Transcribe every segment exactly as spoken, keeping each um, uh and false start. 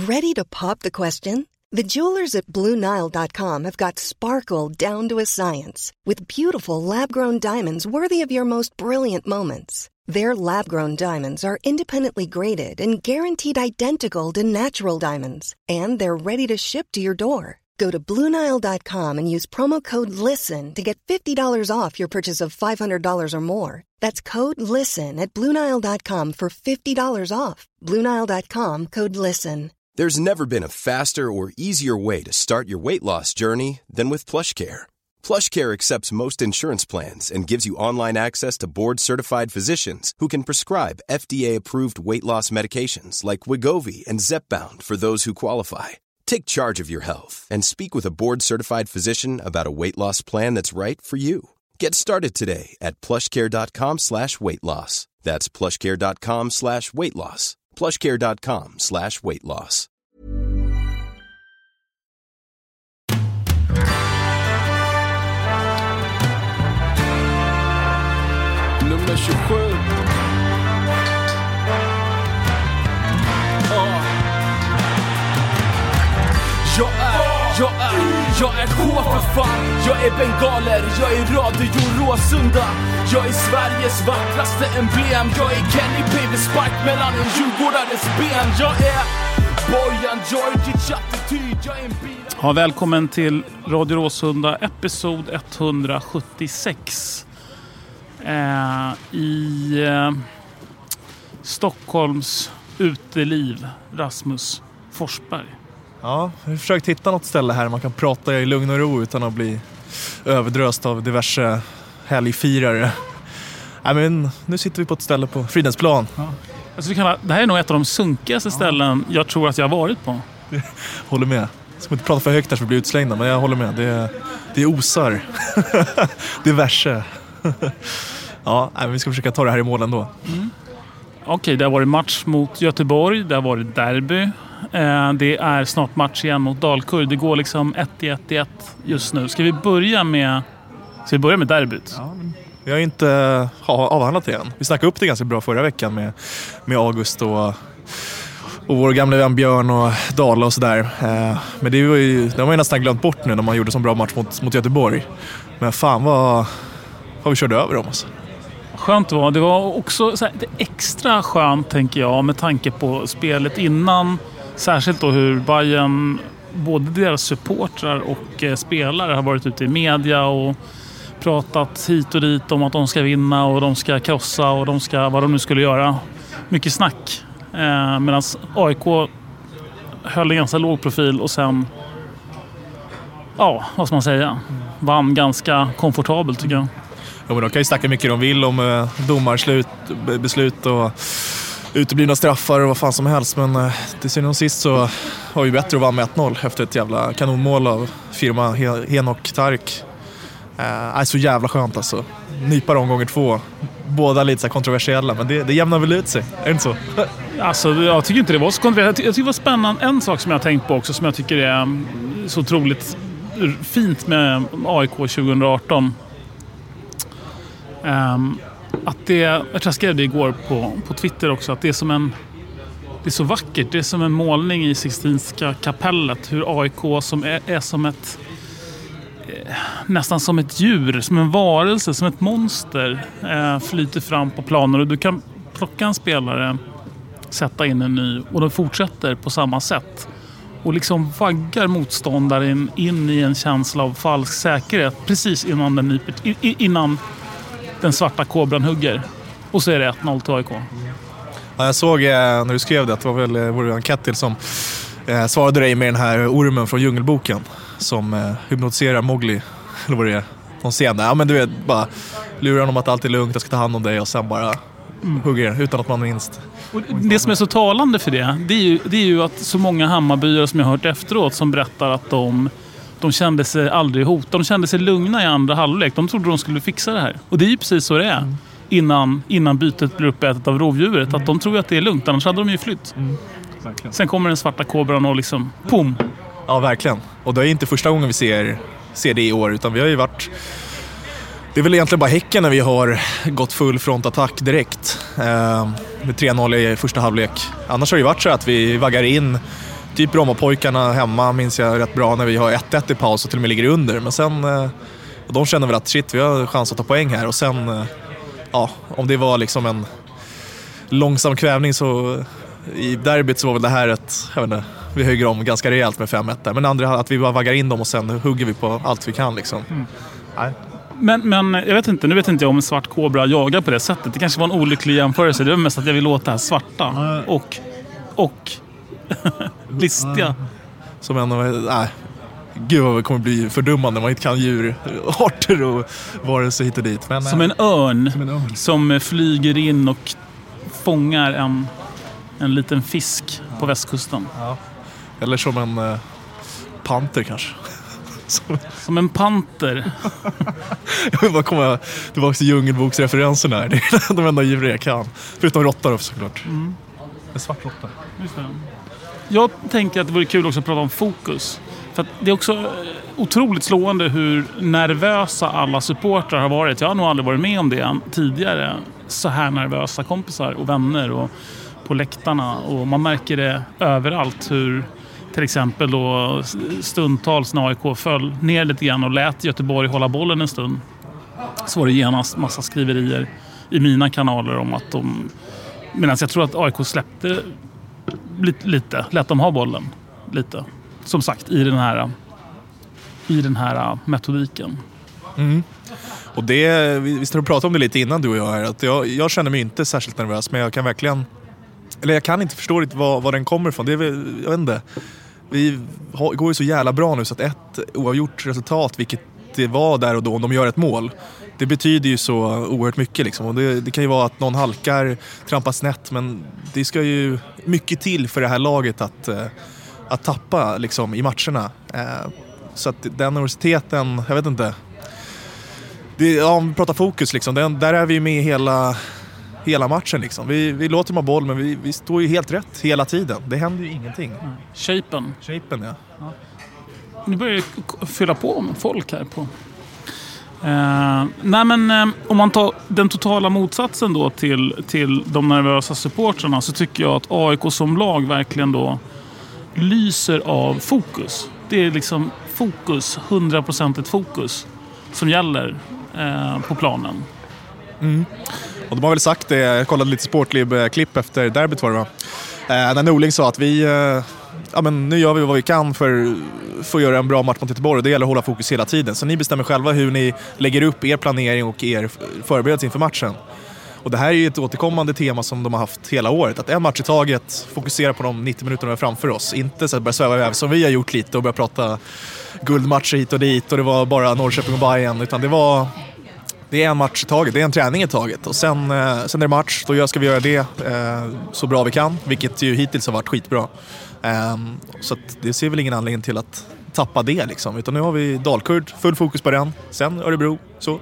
Ready to pop the question? The jewelers at Blue Nile dot com have got sparkle down to a science with beautiful lab-grown diamonds worthy of your most brilliant moments. Their lab-grown diamonds are independently graded and guaranteed identical to natural diamonds, and they're ready to ship to your door. Go to Blue Nile dot com and use promo code LISTEN to get fifty dollars off your purchase of five hundred dollars or more. That's code LISTEN at Blue Nile dot com for fifty dollars off. Blue Nile dot com, code LISTEN. There's never been a faster or easier way to start your weight loss journey than with PlushCare. PlushCare accepts most insurance plans and gives you online access to board-certified physicians who can prescribe F D A-approved weight loss medications like Wegovy and Zepbound for those who qualify. Take charge of your health and speak with a board-certified physician about a weight loss plan that's right for you. Get started today at plushcare.com slash weight loss. That's plushcare.com slash weight loss. plushcare.com slash weight loss. Nummer tjugosju. Oh. Jag är, jag är, jag är H för fan. Jag är bengaler, jag är Radio Råsunda. Jag är Sveriges vackraste emblem. Jag är Kenny P. Spark mellan en djurgårdares ben. Jag är Bojan Djordjic attityd. Jag är en bil. Ja, välkommen till Radio Råsunda, episod etthundrasjuttiosex. Eh, I eh, Stockholms uteliv, Rasmus Forsberg. Ja, vi har försökt hitta något ställe här man kan prata i lugn och ro utan att bli överdröst av diverse helgfirare. Nej, men nu sitter vi på ett ställe på Fridhemsplan. Ja. Alltså, vi kan, det här är nog ett av de sunkigaste ställen jag tror att jag har varit på. Håller med. Jag ska inte prata för högt där för att bli utslängda, men jag håller med. Det, det är osar. Diverse. Ja, nej, men vi ska försöka ta det här i mål ändå. Mm. Okej, okay, det har varit match mot Göteborg. Det har varit derby. Eh, det är snart match igen mot Dalkurd. Det går liksom ett i ett i ett just nu. Ska vi börja med, ska vi börja med derbyt? Ja, men vi har inte ha, avhandlat det än. Vi snackade upp det ganska bra förra veckan med, med August och, och vår gamla vän Björn och Dala och sådär. Eh, men det var ju, det har man ju nästan glömt bort nu när man gjorde så bra match mot, mot Göteborg. Men fan vad, vad vi körde över dem alltså. Skönt var. Det var också så här, det extra skönt tänker jag med tanke på spelet innan. Särskilt då hur Bayern, både deras supportrar och eh, spelare har varit ute i media och pratat hit och dit om att de ska vinna och de ska krossa och de ska, vad de nu skulle göra. Mycket snack. Eh, medan A I K höll en ganska låg profil och sen, ja, vad ska man säga, vann ganska komfortabelt tycker jag. Ja, men de kan ju snacka mycket de vill om eh, domarslut, beslut och uteblivna straffar och vad fan som helst. Men eh, till syvende och sist så var vi bättre att vara med ett noll efter ett jävla kanonmål av firma Henok Tark. Eh, är så jävla skönt alltså. Nypa dem gånger två. Båda lite så kontroversiella, men det, det jämnar väl ut sig. Är det inte så? Alltså, jag tycker inte det var så kontroversiellt. Jag tycker det var spännande. En sak som jag har tänkt på också som jag tycker är så otroligt fint med A I K tjugo arton. Um, att det, jag tror jag skrev det igår på, på Twitter också, att det är som en, det är så vackert, det är som en målning i Sixtinska kapellet, hur A I K som är, är som ett eh, nästan som ett djur, som en varelse, som ett monster eh, flyter fram på planen och du kan plocka en spelare, sätta in en ny och de fortsätter på samma sätt och liksom vaggar motståndaren in i en känsla av falsk säkerhet precis innan den nyper, innan den svarta kobran hugger. Och så är det ett noll till A I K. Ja, jag såg eh, när du skrev det att det var väl eh, vår Kettil som eh, svarade dig med den här ormen från Djungelboken som eh, hypnotiserar Mowgli. Eller vad det är. Någon scen där. Ja, men du vet, bara lurar honom att allt är lugnt, jag ska ta hand om dig och sen bara mm. hugger utan att man minst. Och det som är så talande för det, det är ju, det är ju att så många Hammarbyare som jag har hört efteråt som berättar att de De kände sig aldrig hotade. De kände sig lugna i andra halvlek. De trodde de skulle fixa det här. Och det är ju precis så det är. Mm. Innan, innan bytet blir uppätet av rovdjuret. Mm. Att de tror att det är lugnt. Annars hade de ju flytt. Mm. Sen kommer den svarta kobran och liksom... Pum! Ja, verkligen. Och det är inte första gången vi ser, ser det i år. Utan vi har ju varit... Det är väl egentligen bara Häcken när vi har gått full frontattack direkt. Eh, med tre noll i första halvlek. Annars har det ju varit så att vi vaggar in typ Brommapojkarna hemma minns jag rätt bra när vi har ett ett i paus och till och med ligger under. Men sen, eh, de känner väl att shit, vi har chans att ta poäng här. Och sen, eh, ja, om det var liksom en långsam kvävning så i derbyt så var väl det här ett, jag vet inte, vi höjer om ganska rejält med fem ett där. Men andra att vi bara vaggar in dem och sen hugger vi på allt vi kan liksom. Mm. Nej. Men, men jag vet inte, nu vet inte jag om en svart kobra jagar på det sättet. Det kanske var en olycklig jämförelse. Det är mest att jag vill låta det här svarta och, och listiga. Som en, nej, gud vad det kommer bli fördummande. Man inte kan djurarter och vare sig hit och dit. Men, som, en örn, som en örn som flyger in och fångar en, en liten fisk på västkusten. Ja. Eller som en uh, panter kanske. Som, som en panter. Jag vill bara komma tillbaka till djungelboksreferenserna här. Det är de enda djur jag kan. Förutom råttor såklart. Mm. En svart råtta. Just det. Jag tänker att det vore kul också att prata om fokus. För att det är också otroligt slående hur nervösa alla supportrar har varit. Jag har nog aldrig varit med om det tidigare. Så här nervösa kompisar och vänner och på läktarna. Och man märker det överallt hur till exempel då stundtals när A I K föll ner lite grann och lät Göteborg hålla bollen en stund. Så var det genast massa skriverier i mina kanaler om att de... Medan jag tror att A I K släppte lite, lite lät dem ha bollen lite. Som sagt, i den här, i den här metodiken. Mm. Och det, visst har du pratat om det lite innan du och jag här, att jag, jag känner mig inte särskilt nervös, men jag kan verkligen... Eller jag kan inte förstå riktigt var, var den kommer ifrån. Det är väl, jag vet inte. Vi har, går ju så jävla bra nu så att ett oavgjort resultat, vilket det var där och då, om de gör ett mål, det betyder ju så oerhört mycket liksom. Och det, det kan ju vara att någon halkar, trampar snett, men det ska ju mycket till för det här laget att, att tappa liksom, i matcherna. Så att den universiteten, jag vet inte. Det, ja, om vi pratar fokus liksom, den, där är vi med hela... Hela matchen liksom. Vi, vi låter dem ha boll, men vi, vi står ju helt rätt hela tiden. Det händer ju ingenting. Mm. Shapen. Shapen, ja. ja. Nu börjar jag fylla på med folk här på. Eh, nej men eh, om man tar den totala motsatsen då till, till de nervösa supportrarna, så tycker jag att A I K som lag verkligen då lyser av fokus. Det är liksom fokus, hundra procent ett fokus som gäller eh, på planen. Mm. Och de har väl sagt det, jag kollade lite Sportlib-klipp efter derbyt var det va? Eh, när Norling sa att vi, eh, ja men nu gör vi vad vi kan för, för att göra en bra match mot Göteborg, och det gäller att hålla fokus hela tiden. Så ni bestämmer själva hur ni lägger upp er planering och er förberedelse inför matchen. Och det här är ju ett återkommande tema som de har haft hela året. Att en match i taget, fokusera på de nittio minuterna framför oss. Inte så att börja sväva över som vi har gjort lite och börja prata guldmatcher hit och dit och det var bara Norrköping och Bayern, utan det var... Det är en match i taget, det är en träning i taget. Och sen, eh, sen är det match, då ska vi göra det eh, så bra vi kan. Vilket ju hittills har varit skitbra. Eh, så att det ser väl ingen anledning till att tappa det liksom. Utan nu har vi Dalkurd, full fokus på den. Sen Örebro, så.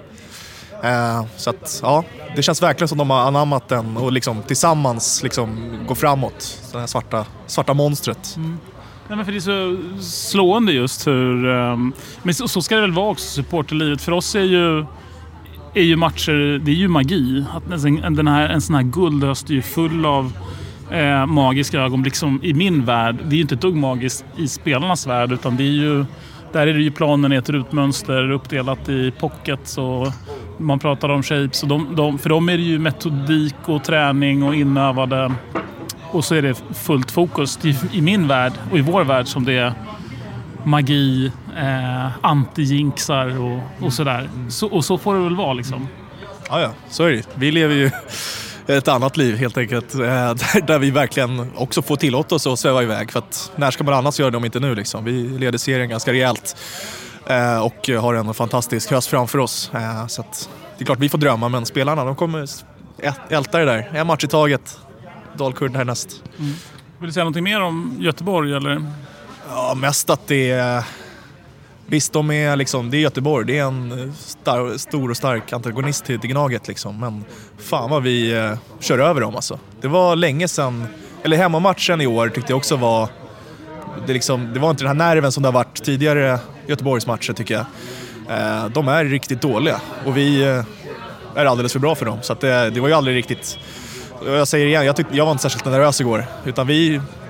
Eh, så att ja, det känns verkligen som de har anammat den och liksom tillsammans liksom går framåt. Det här svarta, svarta monstret. Mm. Nej, men för det är så slående just hur... Um, men så, så ska det väl vara också, supporterlivet. För oss är ju... är ju matcher, det är ju magi. Att en, den här, en sån här guldhöst är ju full av eh, magiska ögonblick som i min värld, det är ju inte ett dugg magiskt i spelarnas värld, utan det är ju, där är det ju planen i ett rutmönster uppdelat i pockets och man pratar om shapes och de, de, för dem är det ju metodik och träning och inövade, och så är det fullt fokus i, i min värld och i vår värld som det är magi, eh, anti-jinxar och, och sådär. Så, och så får det väl vara liksom. Ja, ja, så är det. Vi lever ju ett annat liv helt enkelt. Eh, där, där vi verkligen också får tillåta oss att sväva iväg. För att när ska man annars göra det om inte nu liksom? Vi leder serien ganska rejält. Eh, och har en fantastisk höst framför oss. Eh, så att det är klart vi får drömma, men spelarna, de kommer älta det där. En match i taget. Dalkurd härnäst. Mm. Vill du säga någonting mer om Göteborg eller? Ja, mest att det är... Visst, de är liksom, det är Göteborg. Det är en star, stor och stark antagonist till Gnaget liksom. Men fan vad vi eh, kör över dem alltså. Det var länge sedan... Eller hemmamatchen i år tyckte jag också var... Det, liksom, det var inte den här nerven som det har varit tidigare Göteborgs matcher tycker jag. Eh, de är riktigt dåliga. Och vi eh, är alldeles för bra för dem. Så att det, det var ju aldrig riktigt... Jag säger igen, jag, tyckte, jag var inte särskilt nervös igår. Utan vi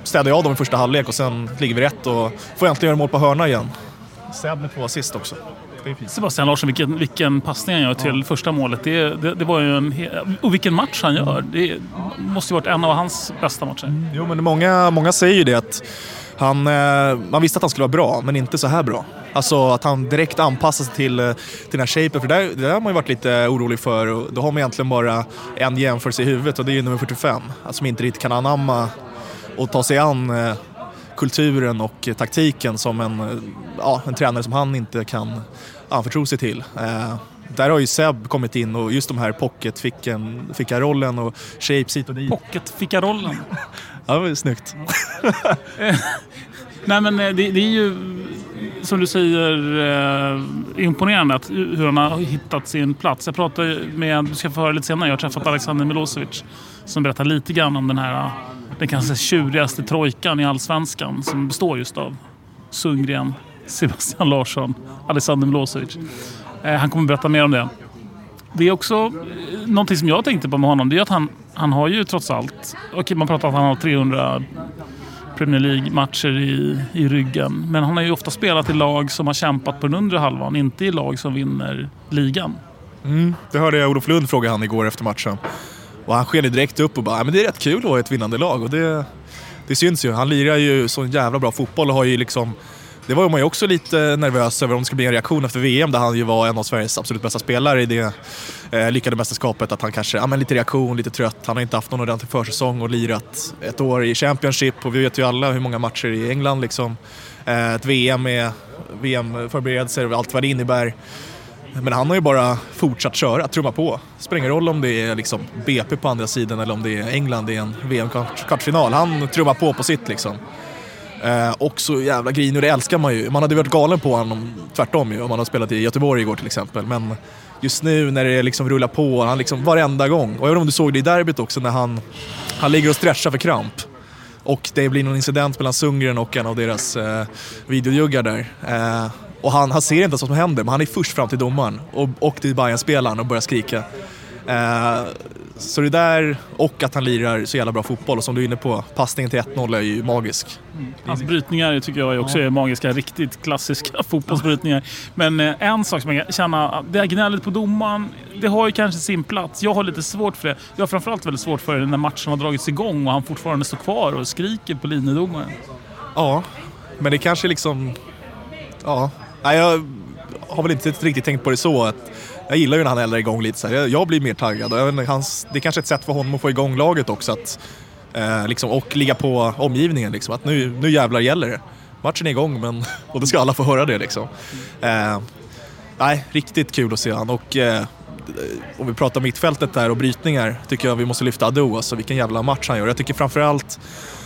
städade jag dem i första halvlek och sen ligger vi rätt och får äntligen göra mål på hörna igen. Seb med två assist också. Sebastian Larsson, vilken, vilken passning han gör till ja. första målet. Det, det, det var ju en, och vilken match han gör. Det måste ju varit en av hans bästa matcher. Mm. Jo, men många, många säger ju det att han, man visste att han skulle vara bra, men inte så här bra. Alltså att han direkt anpassar sig till, till den här shapen. För det, det har man ju varit lite orolig för. Och då har man egentligen bara en jämförelse i huvudet och det är ju nummer fyrtiofem. Alltså, som inte riktigt kan anamma och ta sig an kulturen och taktiken som en, ja, en tränare som han inte kan anförtro sig till. Eh, där har ju Seb kommit in och just de här pocket fick en, fick en rollen och shapes hit och dit. Pocket fick en rollen? Ja, det var ju snyggt. Nej, men det, det är ju som du säger eh, imponerande att, hur han har hittat sin plats. Jag pratade med, du ska få höra lite senare, jag har träffat Alexander Milosevic som berättar lite grann om den här den kanske tjurigaste trojkan i allsvenskan som består just av Sundgren, Sebastian Larsson, Alexander Milosevic. Eh, han kommer berätta mer om det. Det är också eh, någonting som jag tänkte på med honom, det är att han, han har ju trots allt, okej, man pratar om att han har trehundra Premier League-matcher i, i ryggen, men han har ju ofta spelat i lag som har kämpat på den undre halvan, inte i lag som vinner ligan. Mm, det hörde jag Olof Lund fråga han igår efter matchen. Och han sken direkt upp och bara, ja, men det är rätt kul att ha ett vinnande lag. Och det, det syns ju. Han lirar ju så jävla bra fotboll och har ju liksom... Det var man ju också lite nervös över om det skulle bli en reaktion efter V M där han ju var en av Sveriges absolut bästa spelare i det eh, lyckade mästerskapet. Att han kanske, ja men lite reaktion, lite trött. Han har inte haft någon ordentlig försäsong och lirat ett år i Championship. Och vi vet ju alla hur många matcher i England liksom. Eh, ett V M med V M-förberedelser och allt vad det innebär. Men han har ju bara fortsatt köra, trumma på. Det spelar ingen roll om det är liksom B P på andra sidan eller om det är England i en V M-kvartsfinal. Han trummar på på sitt liksom. Eh, och så jävla grin, och det älskar man ju. Man hade varit galen på honom tvärtom ju, om man har spelat i Göteborg igår till exempel. Men just nu när det liksom rullar på, han liksom varenda gång. Och jag vet inte om du såg det i derbyt också när han, han ligger och stretchar för kramp. Och det blir någon incident mellan Sundgren och en av deras eh, videojuggar där. Eh, och han, han ser inte vad som händer, men han är först fram till domaren och, och till Bayern-spelaren och börjar skrika. Eh, så det där, och att han lirar så jävla bra fotboll, och som du är inne på, passningen till ett noll är ju magisk. Mm. Hans brytningar tycker jag också är magiska, riktigt klassiska fotbollsbrytningar. Men eh, en sak som jag kan känna, det är gnället på domaren, det har ju kanske sin plats. Jag har lite svårt för det. Jag har framförallt väldigt svårt för det när matchen har dragits igång och han fortfarande står kvar och skriker på linjedomaren. Ja, men det kanske liksom... Ja, jag har väl inte riktigt tänkt på det så att jag gillar ju när han eldar igång lite så här. Jag blir mer taggad. Jag vet, hans, det är kanske ett sätt för honom att få igång laget också. Att, eh, liksom, och ligga på omgivningen. Liksom, att nu, nu jävlar gäller det. Matchen är igång, men, och då ska alla få höra det. Liksom. Eh, nej, riktigt kul att se han. Och eh, om vi pratar mittfältet där och brytningar, tycker jag vi måste lyfta Ado. Alltså, vilken jävla match han gör. Jag tycker framförallt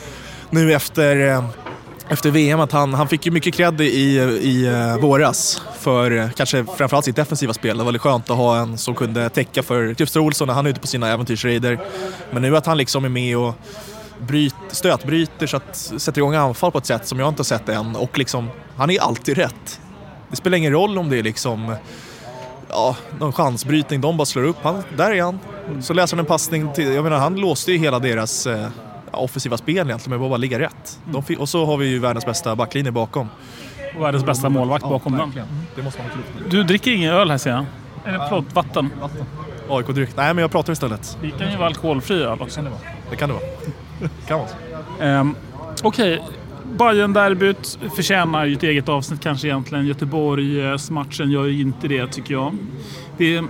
nu efter... Eh, Efter V M att han, han fick ju mycket cred i, i uh, våras för uh, kanske framförallt sitt defensiva spel. Det var väldigt skönt att ha en som kunde täcka för Christer Olsson när han är ute på sina äventyrsraider. Men nu att han liksom är med och bryt, stötbryter så att sätter igång anfall på ett sätt som jag inte har sett än. Och liksom, han är alltid rätt. Det spelar ingen roll om det är liksom ja, någon chansbrytning, de bara slår upp. Han, där är han. Så läser han en passning till, jag menar han låste ju hela deras... Uh, offensiva spel egentligen, men bara ligga rätt. De f- och så har vi ju världens bästa backlinje bakom. Och världens bästa målvakt ja, bakom den. Det måste man inte. Du dricker ingen öl här, ser jag. Eller förlåt, vatten. Vatten. A I K-dryck. Nej, men jag pratar istället. Det kan ju vara alkoholfri öl också. Det kan det vara. Det kan vara. Um, Okej, okay. Bayern-derbyt förtjänar ju ett eget avsnitt kanske egentligen. Göteborgs-matchen gör ju inte det, tycker jag. Det är...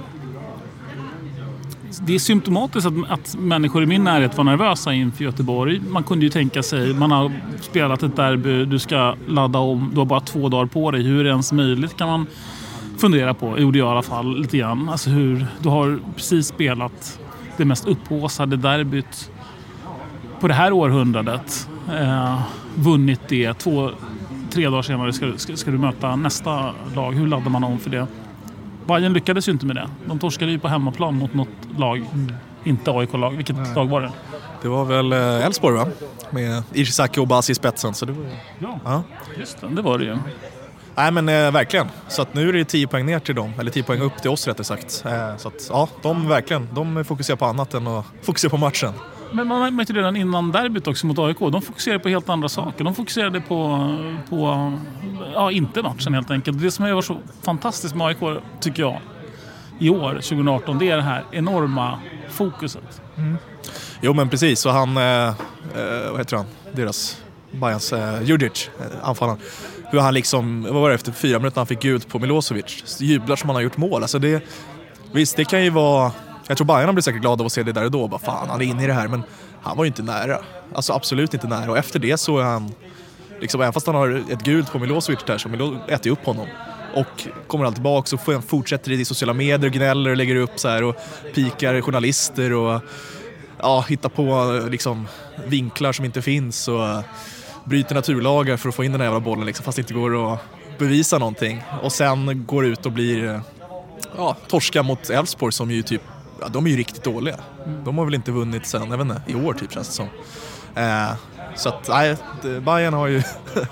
Det är symptomatiskt att, att människor i min närhet var nervösa inför Göteborg. Man kunde ju tänka sig, man har spelat ett derby, du ska ladda om, du har bara två dagar på dig. Hur är det ens möjligt, kan man fundera på. Gjorde jag i alla fall lite grann. Alltså hur, du har precis spelat det mest upphaussade derbyt på det här århundradet. Eh, vunnit det. Två, tre dagar senare ska, ska, ska du möta nästa lag. Hur laddar man om för det? Bayern lyckades ju inte med det. De torskade ju på hemmaplan mot något lag. Mm. Inte A I K-lag. Vilket Nej. lag var det? Det var väl Elfsborg, va? Med Ishizaki och Basi i spetsen. Så det var... Ja, ja, just det. Det var det ju. Nej, men eh, verkligen. Så att nu är det tio poäng ner till dem. Eller tio poäng upp till oss, rättare sagt. Eh, så att, ja, de verkligen. De fokuserar på annat än att fokusera på matchen. Men man märkte redan innan derbyt också mot A I K. De fokuserade på helt andra saker. De fokuserade på, på ja, inte matchen helt enkelt. Det som har varit så fantastiskt med A I K, tycker jag, i år, tjugo arton, det är det här enorma fokuset. Mm. Jo, men precis. Så han, eh, vad heter han? Deras, Bayerns, eh, Djurdjic, eh, anfallaren. Hur han liksom, vad var det, efter fyra minuter han fick gult på Milosevic. Jublar som han har gjort mål. Alltså det, visst, det kan ju vara... Jag tror Bayern blir säkert glad av att se det där och då. Bara, fan, han är inne i det här. Men han var ju inte nära. Alltså absolut inte nära. Och efter det så är han... Liksom, även fast han har ett gult på Milosevic där, så Milo äter upp honom. Och kommer alltid tillbaka och får, fortsätter i sociala medier, gnäller och lägger upp så här. Och pikar journalister och ja, hittar på liksom, vinklar som inte finns. Och bryter naturlagar för att få in den här jävla bollen. Liksom, fast det inte går att bevisa någonting. Och sen går ut och blir... Ja, torska mot Elfsborg som ju typ... Ja, de är ju riktigt dåliga. De har väl inte vunnit sen, jag vet inte, i år typ känns det som. Eh, så att, nej, Bayern har ju...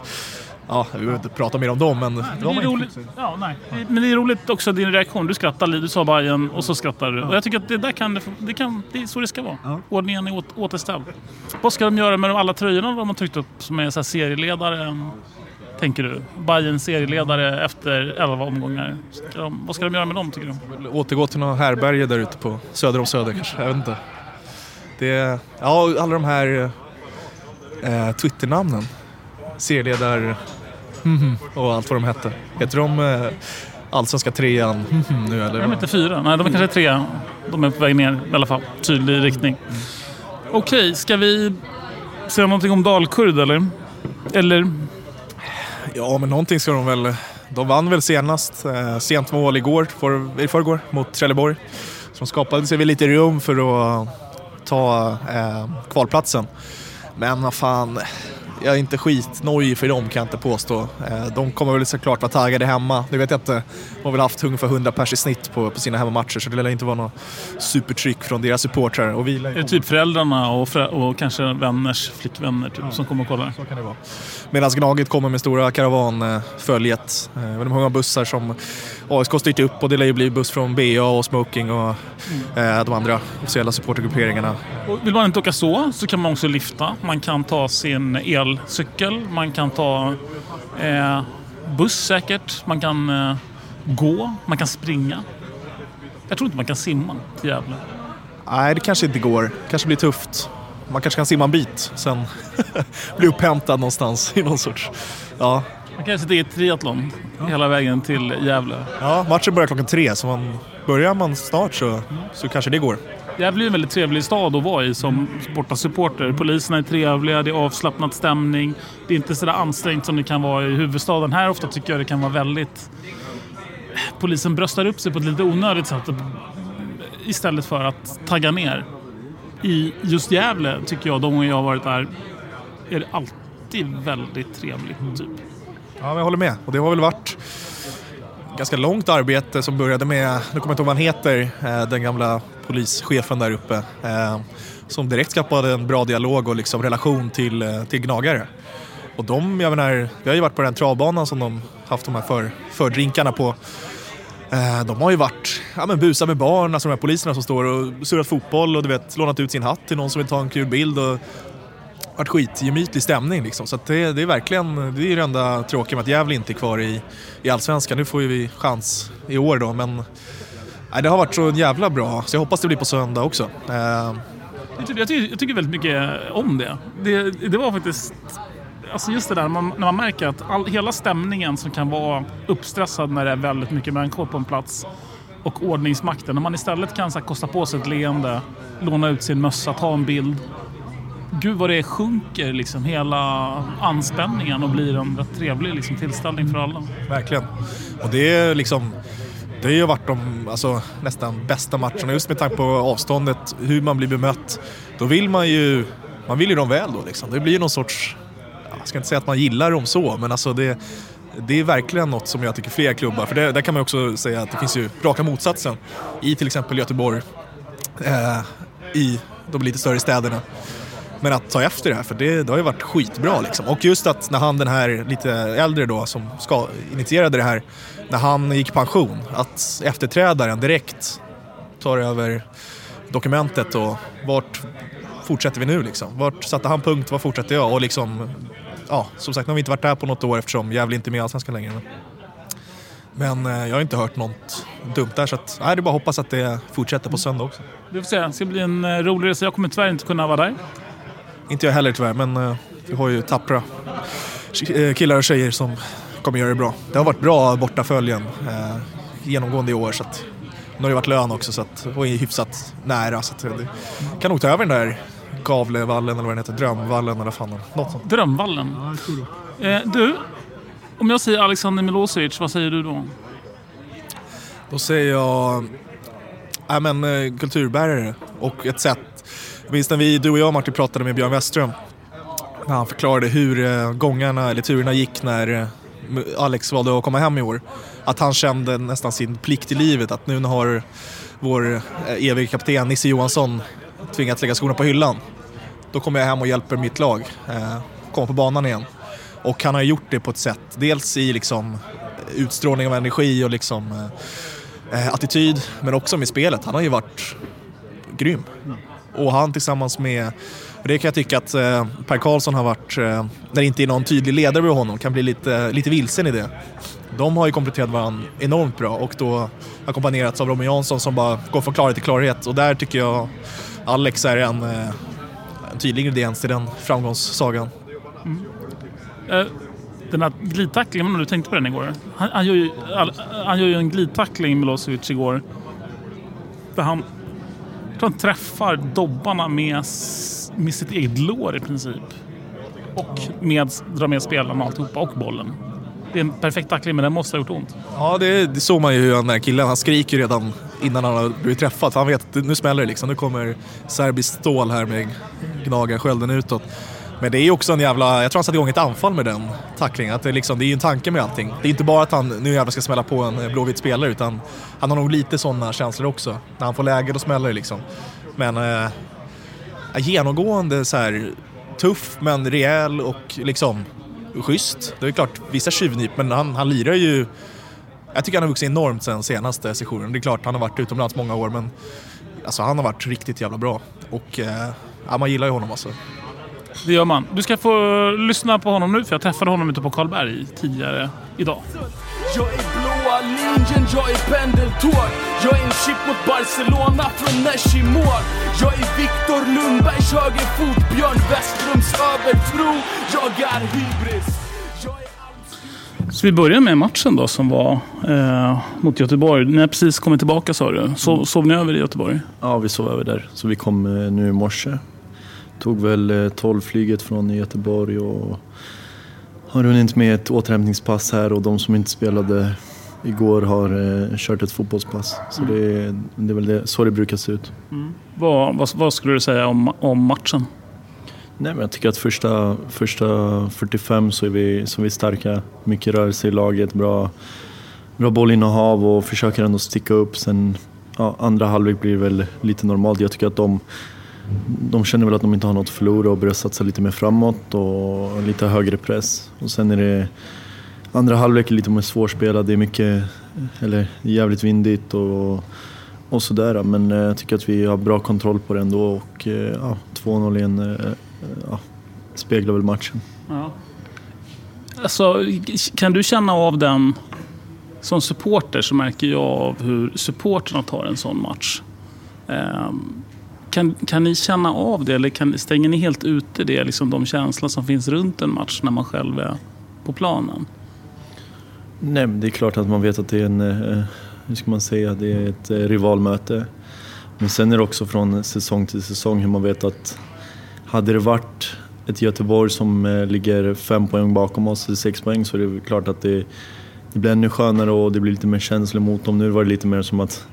ja, vi behöver inte prata mer om dem, men... Nej, de det är roligt. Ja, nej. Men det är roligt också din reaktion. Du skrattar lite, du sa Bayern och så skrattar du. Ja. Och jag tycker att det där kan... Det, kan, det är så det ska vara. Ja. Ordningen är åt, återställd. Vad ska de göra med de alla tröjorna de har tryckt upp som är så här serieledare... Tänker du? Bayern serieledare efter elva omgångar. Ska de, vad ska de göra med dem, tycker du? Återgå till någon härberge där ute på söder om söder kanske. Jag vet inte. Det, ja, alla de här eh, Twitter-namnen. Serieledare mm, och allt vad de hette. Heter de eh, allsvenska trean mm, nu eller? De är inte fyra. Nej, de är kanske trea. De är på väg ner i alla fall. Tydlig riktning. Mm. Okej, ska vi säga någonting om Dalkurd eller? Eller... Ja, men någonting ska de väl... De vann väl senast, eh, sent mål igår, för, i förrgår, mot Trelleborg. Så de skapade sig väl lite rum för att ta eh, kvalplatsen. Men vad fan, jag är inte skitnoj för dem, kan jag inte påstå. Eh, de kommer väl såklart vara taggade hemma. Det vet jag inte. De har väl haft ungefär hundra pers i snitt på, på sina hemmamatcher, så det lär inte vara något supertryck från deras supportrar. Och vi lär... Är det typ föräldrarna och, frä- och kanske vänners flickvänner typ, ja, som kommer och kollar? Så kan det vara. Medan Gnaget kommer med stora karavanföljet. Eh, med de många bussar som A S K styrt upp, och det lär ju bli buss från B A och Smoking och mm. eh, de andra officiella supportergrupperingarna. Och vill man inte åka så, så kan man också lyfta. Man kan ta sin elcykel, man kan ta eh, buss säkert, man kan eh, gå, man kan springa. Jag tror inte man kan simma till Gävle. Nej, det kanske inte går. Kanske blir tufft. Man kanske kan simma en bit, sen bli upphämtad någonstans i någon sorts... Ja. Man kan sitta i ett triathlon ja. hela vägen till Gävle. Ja, matchen börjar klockan tre, så man, börjar man snart så, mm. så kanske det går. Gävle är en väldigt trevlig stad att vara i som bortasupporter. Poliserna är trevliga, det är avslappnad stämning. Det är inte så där ansträngt som det kan vara i huvudstaden. Här ofta tycker jag det kan vara väldigt... Polisen bröstar upp sig på ett lite onödigt sätt istället för att tagga ner. I just Gävle tycker jag, de gånger jag har varit där, är det alltid väldigt trevligt typ. Ja, men jag håller med. Och det har väl varit ganska långt arbete som började med, nu kommer jag inte ihåg vad han heter, den gamla polischefen där uppe, som direkt skapade en bra dialog och liksom relation till, till gnagare. Och de, jag menar, vi har ju varit på den travbanan som de haft de här för, fördrinkarna på. De har ju varit, ja men busar med barn, alltså de här poliserna som står och surrat fotboll och du vet, lånat ut sin hatt till någon som vill ta en kul bild och varit skitgemytlig stämning liksom. Så att det, det är verkligen, det är det enda tråkiga med att Gävle inte är kvar i, i Allsvenskan. Nu får ju vi chans i år då, men nej, det har varit så jävla bra. Så jag hoppas det blir på söndag också. Uh... Jag, tycker, jag, tycker, jag tycker väldigt mycket om det. Det, det var faktiskt, alltså just det där, man, när man märker att all, hela stämningen som kan vara uppstressad när det är väldigt mycket människor på en plats och ordningsmakten, när man istället kan så här, kosta på sig ett leende, låna ut sin mössa, ta en bild. Gud vad det sjunker liksom hela anspänningen och blir en rätt trevlig liksom, tillställning för alla. Verkligen. Och det är liksom, det har ju varit de alltså, nästan bästa matcherna just med tanke på avståndet, hur man blir bemött. Då vill man ju, man vill ju dem väl då liksom. Det blir ju någon sorts, jag ska inte säga att man gillar dem så, men alltså det, det är verkligen något som jag tycker fler klubbar, för det, där kan man också säga att det finns ju raka motsatsen i till exempel Göteborg, eh, i de lite större städerna. Men att ta efter det här, för det, det har ju varit skitbra liksom. Och just att när han, den här lite äldre då som ska, initierade det här, när han gick i pension, att efterträdaren direkt tar över dokumentet och vart fortsätter vi nu liksom? Vart satte han punkt, vad fortsätter jag? Och liksom, ja, som sagt, nu har vi inte varit där på något år eftersom Gävle inte är med i Allsvenskan längre. Men eh, jag har inte hört något dumt där, så att, nej, det är bara att hoppas att det fortsätter på söndag också. Vi får se, det ska bli en eh, rolig resa. Jag kommer tyvärr inte kunna vara där. Inte jag heller tyvärr, men eh, vi har ju tappra killar och tjejer som kommer göra det bra. Det har varit bra borta följen eh, genomgående i år, så att nu har det varit lön också, så att, och är hyfsat nära, så att det kan nog ta över den där Gavlevallen eller vad den heter, Drömvallen eller fan, något sånt. Drömvallen. Ja, jag tror det. Eh, du, om jag säger Alexander Milosevic, vad säger du då? Då säger jag äh, men, eh, kulturbärare och ett sätt. Jag minns när vi, du och jag Martin, pratade med Björn Westström när han förklarade hur eh, gångarna eller turerna gick när eh, Alex valde att komma hem i år. Att han kände nästan sin plikt i livet, att nu har vår eh, evig kapten Nisse Johansson tvingats lägga skorna på hyllan. Då kommer jag hem och hjälper mitt lag eh, komma på banan igen. Och han har gjort det på ett sätt, dels i liksom utstrålning av energi och liksom eh, attityd, men också med spelet. Han har ju varit grym. Och han tillsammans med, det kan jag tycka att eh, Per Karlsson har varit, eh, när det inte är någon tydlig ledare med honom, kan bli lite, lite vilsen i det. De har ju kompletterat varandra enormt bra, och då ackompanjerats av Roman Jansson som bara går från klarhet till klarhet. Och där tycker jag Alex är en, eh, en tydlig ingrediens i den framgångssagan. Mm. Uh, den här glidtacklingen, när du tänkte på den igår, han, han, gör ju, all, han gör ju en glidtackling Milosevic igår där han, han träffar dobbarna med, med sitt eget lår i princip, och med, drar med spelarna och alltihopa och bollen. Det är en perfekt tackling, men den måste ha gjort ont. Ja, det, det såg man ju hur den där killen, han skriker redan innan han har blivit träffad, för han vet att nu smäller det liksom, nu kommer serbisk stål här med gnaga skölden utåt. Men det är också en jävla, jag tror han satt igång ett anfall med den tacklingen, att det, liksom, det är ju en tanke med allting. Det är inte bara att han nu jävla ska smälla på en blåvit spelare, utan han har nog lite sådana känslor också. När han får läge, då smäller det liksom. Men äh, genomgående så här tuff men rejäl och liksom schysst. Det är klart, vissa tjuvnyp, men han, han lirar ju, jag tycker han har vuxit enormt sen senaste sessionen. Det är klart, han har varit utomlands många år, men alltså, han har varit riktigt jävla bra. Och äh, ja, man gillar ju honom alltså. Det gör man. Du ska få lyssna på honom nu, för jag träffade honom ute på Karlberg tidigare idag. Jag är blåa linjen, jag är pendeltåg. Jag är en chip mot Barcelona från Nesh i mål. Jag är Viktor Lundbergs högerfot, Björn Westrums övertro. Jag är hybris. Jag är... Så vi börjar med matchen då, som var eh, mot Göteborg. Ni har precis kommit tillbaka, sa du. So- sov ni över i Göteborg? Ja, vi sov över där. Så vi kom eh, nu i morse. Tog väl tolv-flyget från Göteborg och har hunnit med ett återhämtningspass här, och de som inte spelade igår har eh, kört ett fotbollspass. Så mm. det, det är väl det, så det brukar se ut. Mm. Vad, vad, vad skulle du säga om, om matchen? Nej, men jag tycker att första, första fyrtiofem så är vi, så är vi starka. Mycket rörelse i laget, bra, bra bollinnehav och försöker ändå sticka upp. Sen ja, andra halvlek blir väl lite normalt. Jag tycker att de De känner väl att de inte har något att förlora och börjar satsa lite mer framåt och lite högre press. Och sen är det andra halvlek lite mer svårspelad. Det är mycket, eller jävligt vindigt och, och sådär. Men jag tycker att vi har bra kontroll på det ändå, och ja, två noll igen ja, speglar väl matchen. Ja. Alltså, kan du känna av den som supporter, så märker jag av hur supporterna tar en sån match. Um, Kan, kan ni känna av det, eller kan, stänger ni helt ute det, liksom de känslor som finns runt en match när man själv är på planen? Nej, det är klart att man vet att det är en, hur ska man säga, det är ett rivalmöte. Men sen är det också från säsong till säsong hur man vet att hade det varit ett Göteborg som ligger fem poäng bakom oss, eller sex poäng, så är det klart att det, det blir ännu skönare och det blir lite mer känsla mot dem. Nu var det lite mer som att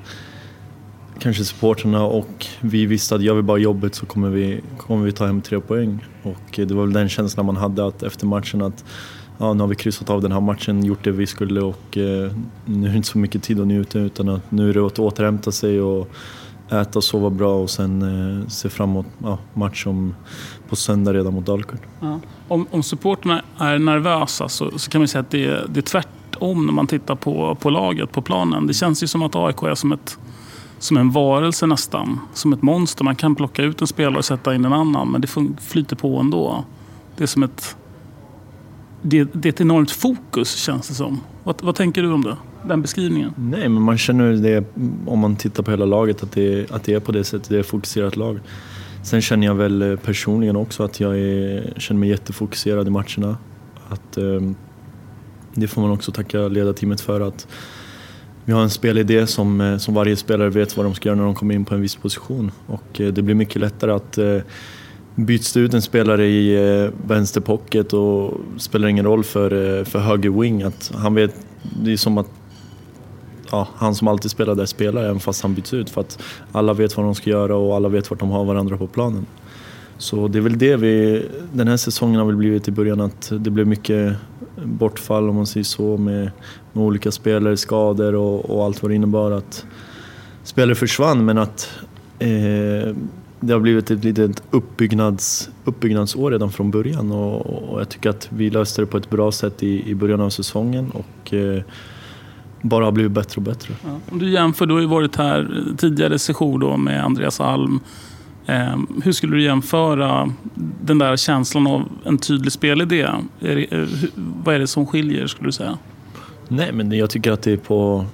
kanske supporterna och vi visste att gör vi bara jobbet så kommer vi, kommer vi ta hem tre poäng. Och det var väl den känslan man hade, att efter matchen att ja, nu har vi kryssat av den här matchen, gjort det vi skulle, och eh, nu är det inte så mycket tid att njuta, utan att nu är det att återhämta sig och äta och sova bra och sen eh, se framåt ja, match om, på söndag redan mot Dalkurd. Ja. Om, om supporterna är nervösa så, så kan man säga att det är, det är tvärtom när man tittar på, på laget, på planen. Det känns ju som att A I K är som ett som en varelse nästan. Som ett monster. Man kan plocka ut en spelare och sätta in en annan. Men det flyter på ändå. Det är som ett... Det, det är ett enormt fokus, känns det som. Vad, vad tänker du om det? Den beskrivningen? Nej, men man känner det om man tittar på hela laget att det, att det är på det sättet. Det är ett fokuserat lag. Sen känner jag väl personligen också att jag är, känner mig jättefokuserad i matcherna. Att, eh, det får man också tacka ledarteamet för. Att vi har en spelidé som, som varje spelare vet vad de ska göra när de kommer in på en viss position. Och eh, det blir mycket lättare att eh, byts ut en spelare i eh, vänsterpocket och spelar ingen roll för, eh, för höger wing. Att han vet, det är som att ja, han som alltid spelar där spelar även fast han byts ut. För att alla vet vad de ska göra och alla vet vart de har varandra på planen. Så det är väl det vi, den här säsongen har väl blivit i början att det blev mycket bortfall om man säger så med, med olika spelare, skador och, och allt vad det innebar att spelare försvann, men att eh, det har blivit ett litet uppbyggnads, uppbyggnadsår redan från början och, och jag tycker att vi löste det på ett bra sätt i, i början av säsongen och eh, bara har blivit bättre och bättre. Ja, om du jämför, du har ju varit här tidigare session då med Andreas Alm. Eh, hur skulle du jämföra den där känslan av en tydlig spelidé? Är det, är, vad är det som skiljer, skulle du säga? Nej, men jag tycker att det är på...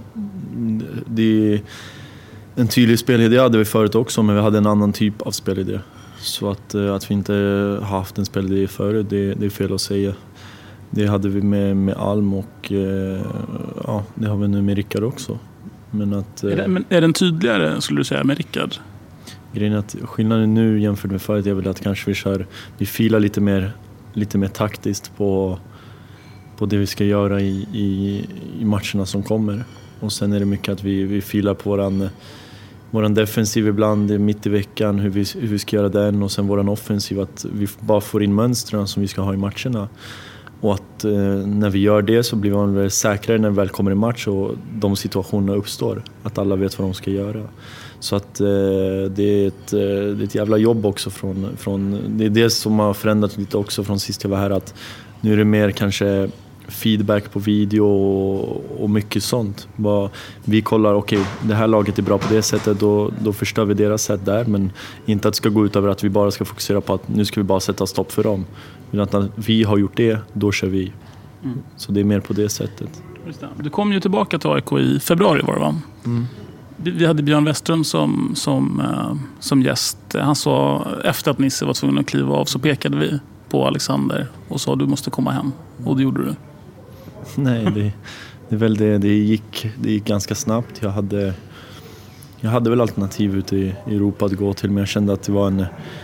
Det är en tydlig spelidé hade vi förut också, men vi hade en annan typ av spelidé. Så att, att vi inte har haft en spelidé förut, det, det är fel att säga. Det hade vi med, med Alm och ja, det har vi nu med Rickard också. Men att, är, det, men är den tydligare, skulle du säga, med Rickard? Grejen är att skillnaden nu jämfört med förut är väl att kanske vi kör, vi filar lite mer, lite mer taktiskt på, på det vi ska göra i, i, i matcherna som kommer. Och sen är det mycket att vi, vi filar på våran, våran defensiv ibland mitt i veckan, hur vi, hur vi ska göra den, och sen våran offensiv, att vi bara får in mönstren som vi ska ha i matcherna. Och att eh, när vi gör det så blir man väl säkrare när vi väl kommer i match och de situationerna uppstår. Att alla vet vad de ska göra. Så att eh, det, är ett, eh, det är ett jävla jobb också från, från... Det är det som har förändrat lite också från sist jag var här. Att nu är det mer kanske feedback på video och, och mycket sånt. Bara, vi kollar, okej, okay, det här laget är bra på det sättet, då, då förstör vi deras sätt där. Men inte att det ska gå ut över att vi bara ska fokusera på att nu ska vi bara sätta stopp för dem. Utan att vi har gjort det, då kör vi. Mm. Så det är mer på det sättet. Just det. Du kom ju tillbaka till A I K i februari, var det va? Mm. Vi hade Björn Westström som, som, som gäst. Han sa, efter att Nisse var tvungen att kliva av, så pekade vi på Alexander och sa du måste komma hem. Och det gjorde du. Nej, det, det, är väl det, det, gick, det gick ganska snabbt. Jag hade, jag hade väl alternativ ute i Europa att gå till, men jag kände att det var en...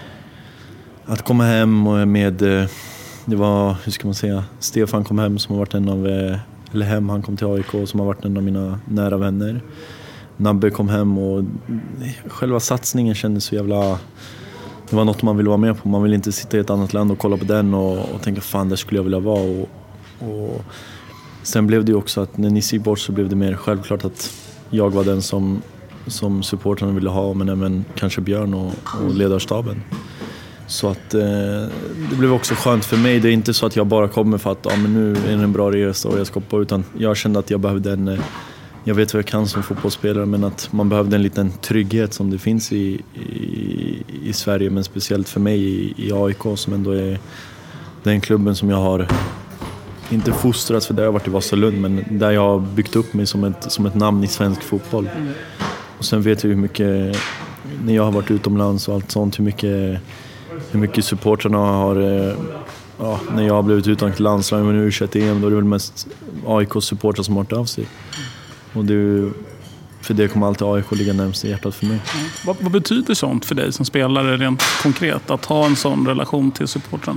Att komma hem med... Det var, hur ska man säga, Stefan kom hem som har varit en av... Eller hem, han kom till A I K som har varit en av mina nära vänner. Nabbe kom hem och själva satsningen kändes så jävla... Det var något man ville vara med på. Man vill inte sitta i ett annat land och kolla på den och, och tänka fan, där skulle jag vilja vara. Och, och sen blev det ju också att när Nisse gick bort så blev det mer självklart att jag var den som, som supportrarna ville ha, men även kanske Björn och, och ledarstaben. Så att eh, det blev också skönt för mig. Det är inte så att jag bara kommer för att ja, men nu är det en bra resa och jag ska på, utan jag kände att jag behövde en... Eh, jag vet vad jag kan som fotbollsspelare, men att man behövde en liten trygghet som det finns i, i, i Sverige, men speciellt för mig i, i A I K som ändå är den klubben som jag har inte fostrats, för där jag har varit i Vasalund, men där jag har byggt upp mig som ett, som ett namn i svensk fotboll. Mm. Och sen vet jag hur mycket, när jag har varit utomlands och allt sånt, hur mycket, hur mycket supportrarna har, ja, när jag har blivit utan till landslaget, men nu U tjugoett E M, då är det väl mest A I K-supportrar som har hört av sig. Och det, för det kommer alltid A I K ligga närmast i hjärtat för mig. Mm. Vad, vad betyder sånt för dig som spelare rent konkret, att ha en sån relation till supportrarna?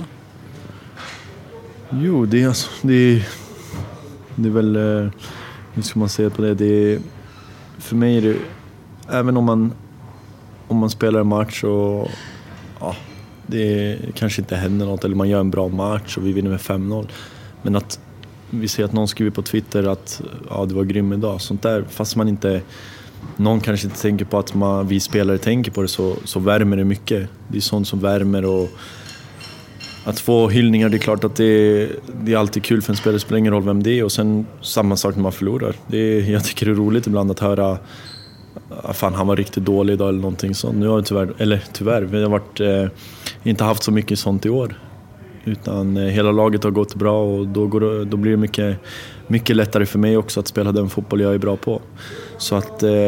Jo, det är, alltså, det är, det är väl, hur ska man säga på det, det är, för mig är det, även om man, om man spelar en match och ja, det kanske inte händer något, eller man gör en bra match och vi vinner med fem noll, men att vi ser att någon skriver på Twitter att ja, det var grym idag, sånt där, fast man inte, någon kanske inte tänker på att man, vi spelare tänker på det, så, så värmer det mycket. Det är sånt som värmer, och att få hyllningar, det är klart att det, det är alltid kul för en spelare, det spelar ingen roll vem det är, och sen samma sak när man förlorar. Det är, jag tycker det är roligt ibland att höra fan han var riktigt dålig idag eller någonting sånt. Nu har jag tyvärr, eller tyvärr, vi har varit, eh, inte haft så mycket sånt i år. Utan eh, hela laget har gått bra och då, går det, då blir det mycket, mycket lättare för mig också att spela den fotboll jag är bra på. Så att eh,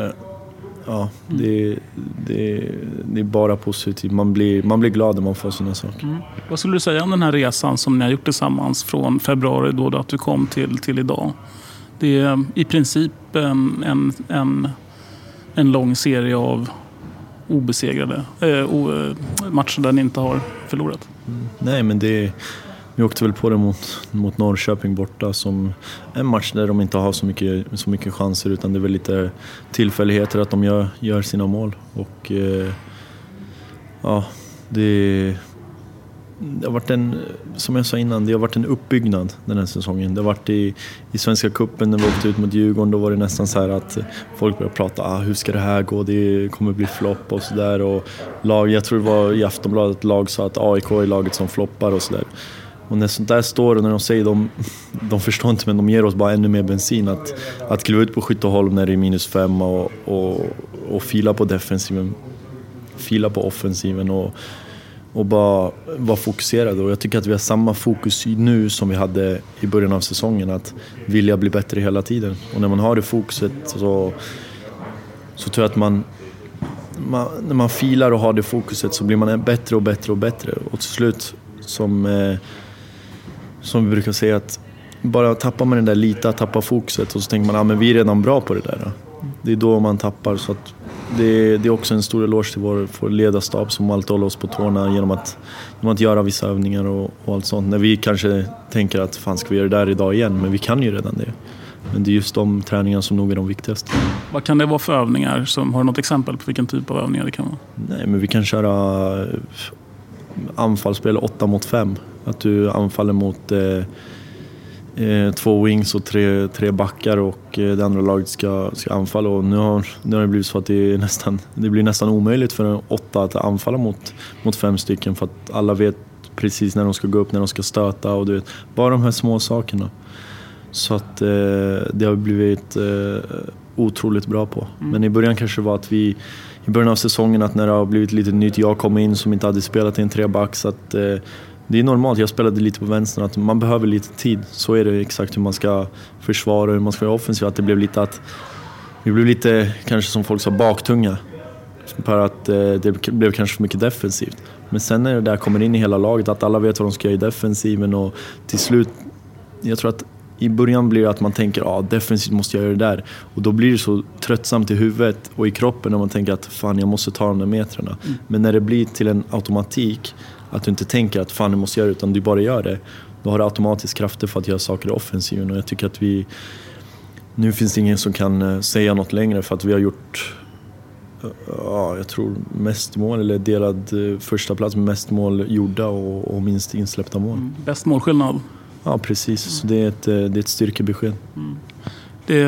ja, det, det, det är bara positivt. Man blir, man blir glad när man får sådana saker. Mm. Vad skulle du säga om den här resan som ni har gjort tillsammans från februari då, då att du kom till, till idag? Det är i princip en, en, en, en lång serie av obesegrade äh, matcher där ni inte har förlorat. Mm. Nej, men det, vi åkte väl på det mot, mot Norrköping borta som en match där de inte har så mycket, så mycket chanser, utan det är väl lite tillfälligheter att de gör, gör sina mål. Och eh, ja, det, det har varit en, som jag sa innan, det har varit en uppbyggnad den här säsongen. Det har varit i, i Svenska cupen när vi åkte ut mot Djurgården, då var det nästan så här att folk började prata, ah, hur ska det här gå, det kommer bli flopp och sådär. Och lag, jag tror det var i Aftonbladet, lag sa att A I K är laget som floppar och sådär. Och när sånt där står och när de säger, de, de förstår inte, men de ger oss bara ännu mer bensin att, att kliva ut på Skytteholm när det är minus fem och, och, och fila på defensiven, fila på offensiven och och bara vara fokuserade. Och jag tycker att vi har samma fokus nu som vi hade i början av säsongen, att vilja bli bättre hela tiden. Och när man har det fokuset så, så tror jag att man, man när man filar och har det fokuset så blir man bättre och bättre och bättre. Och till slut, som, eh, som vi brukar säga, att bara tappar man den där lite, tappar fokuset och så tänker man, ja, men vi är redan bra på det där. Det är då man tappar. Så att det, det är också en stor eloge till vår, vår ledarstab som alltid håller oss på tårna genom att, genom att göra vissa övningar och, och allt sånt. När vi kanske tänker att fan, ska vi göra det där idag igen? Men vi kan ju redan det. Men det är just de träningarna som nog är de viktigaste. Vad kan det vara för övningar? Som, har du något exempel på vilken typ av övningar det kan vara? Nej, men vi kan köra anfallsspel åtta mot fem. Att du anfaller mot eh, eh, två wings och tre, tre backar och eh, det andra laget ska, ska anfalla. Och nu har, nu har det blivit så att det, är nästan, det blir nästan omöjligt för en åtta att anfalla mot, mot fem stycken. För att alla vet precis när de ska gå upp, när de ska stöta. Och du vet, bara de här små sakerna. Så att eh, det har blivit eh, otroligt bra på. Mm. Men i början kanske det var att vi, i början av säsongen, att när det har blivit lite nytt, jag kom in som inte hade spelat i en treback, så att eh, det är normalt, jag spelade lite på vänster, att man behöver lite tid. Så är det exakt hur man ska försvara och hur man ska vara offensiv. Att det blev lite att, vi blev lite, kanske som folk sa, baktunga. För att eh, det blev kanske för mycket defensivt. Men sen när det där kommer in i hela laget, att alla vet vad de ska göra i defensiven, och till slut, jag tror att i början blir det att man tänker, ja, ah, defensivt måste jag göra det där. Och då blir det så tröttsamt i huvudet och i kroppen när man tänker att fan, jag måste ta de där metrarna. Mm. Men när det blir till en automatik, att du inte tänker att fan, jag måste göra det, utan du bara gör det, då har du automatiskt krafter för att göra saker i offensiven. Och jag tycker att vi, nu finns det ingen som kan säga något längre, för att vi har gjort, ja, jag tror mest mål, eller delad första plats med mest mål gjorda och, och minst insläppta mål. Mm. Bäst målskillnad. Ja, precis. Så det är ett, det är ett styrkebesked. Mm. Det,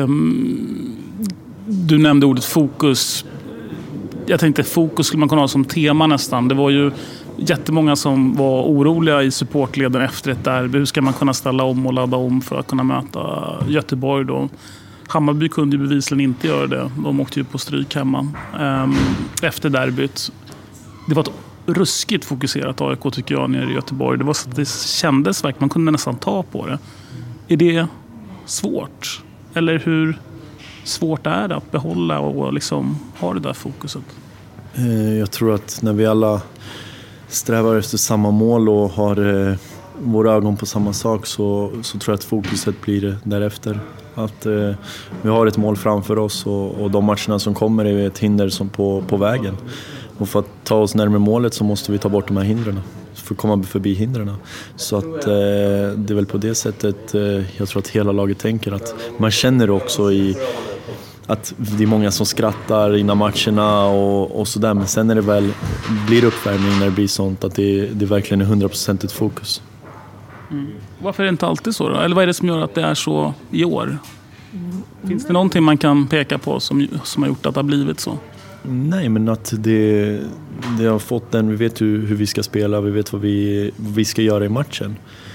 du nämnde ordet fokus. Jag tänkte fokus skulle man kunna ha som tema nästan. Det var ju jättemånga som var oroliga i supportleden efter ett derby. Hur ska man kunna ställa om och ladda om för att kunna möta Göteborg då? Hammarby kunde ju bevisligen inte göra det. De åkte ju på stryk hemma um, efter derbyt. Det var ett ruskigt fokuserat A I K, tycker jag, nere i Göteborg. Det var så att det kändes verkligen, man kunde nästan ta på det. Är det svårt? Eller hur svårt är det att behålla och liksom ha det där fokuset? Jag tror att när vi alla strävar efter samma mål och har våra ögon på samma sak, så, så tror jag att fokuset blir därefter. Att eh, vi har ett mål framför oss, och, och de matcherna som kommer är ett hinder som på, på vägen. Och för att ta oss närmare målet så måste vi ta bort de här hindren, för att komma förbi hindren. Så att eh, det är väl på det sättet eh, jag tror att hela laget tänker. Att man känner också i att det är många som skrattar innan matcherna och, och sådär. Men sen när det väl blir uppvärmning, när det blir sånt, att det, det verkligen är hundra procent ett fokus. Mm. Varför är det inte alltid så då? Eller vad är det som gör att det är så i år? Finns det någonting man kan peka på som, som har gjort att det har blivit så? Nej, men att det, det har fått den, vi vet hur, hur vi ska spela, vi vet vad vi, vad vi ska göra i matchen.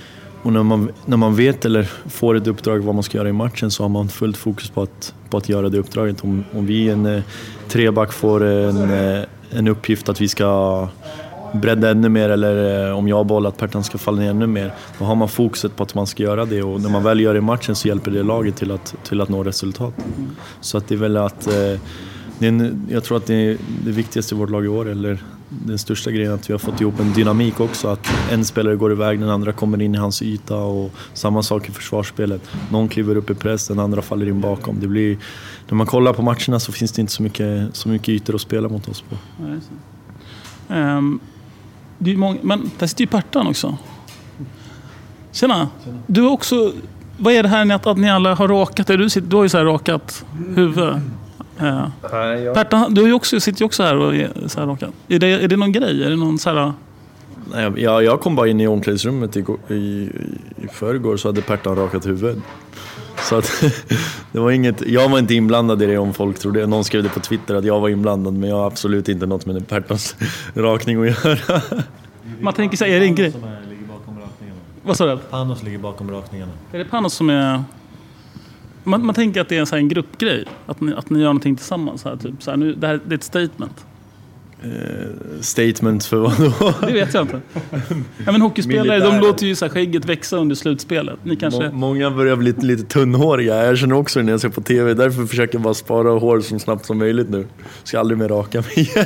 Och när man, när man vet eller får ett uppdrag vad man ska göra i matchen, så har man fullt fokus på att, på att göra det uppdraget. Om, om vi en eh, treback får en, eh, en uppgift att vi ska bredda ännu mer, eller eh, om jag bollar att Pertan ska falla ner ännu mer, då har man fokuset på att man ska göra det. Och när man väl gör det i matchen så hjälper det laget till att, till att nå resultat. Mm. Så att det är väl att eh, det är en, jag tror att det är det viktigaste i vårt lag i år, eller den största grejen, att vi har fått ihop en dynamik också, att en spelare går iväg, den andra kommer in i hans yta, och samma sak i försvarsspelet. Någon kliver upp i press, den andra faller in bakom. Det blir, när man kollar på matcherna så finns det inte så mycket, så mycket ytor att spela mot oss på. Um, det är många, men där sitter ju Pertan också. Tjena, du har också, vad är det här att, att ni alla har rakat? Du, sitter, du har ju så här rakat huvud. Ja. Nej, jag... Pertan, du har ju också, sitter ju också här och är så här rakat. Är det, är det någon grej? Är det någon så här... Nej, jag, jag kom bara in i omklädningsrummet i, i, i förrgår, så hade Pertan rakat huvud. Så att, det var inget, jag var inte inblandad i det, om folk trodde. Någon skrev det på Twitter att jag var inblandad, men jag har absolut inte något med Pertans rakning att göra. Man tänker sig, är det en grej? Som är, ligger bakom rakningarna. Vad sa du? Panos ligger bakom rakningarna. Är det Panos som är... Man, man tänker att det är en, så här, en gruppgrej. Att ni, att ni gör någonting tillsammans. Här, typ. Så här, nu, det, här, det är ett statement. Uh, statement för vad då? Det vet jag inte. Ja, men hockeyspelare, de låter ju så här, skägget växa under slutspelet. Ni kanske... Må, många börjar bli lite, lite tunnhåriga. Jag känner också när jag ser på tv. Därför försöker jag bara spara hår så snabbt som möjligt nu. Ska aldrig mer raka mig igen.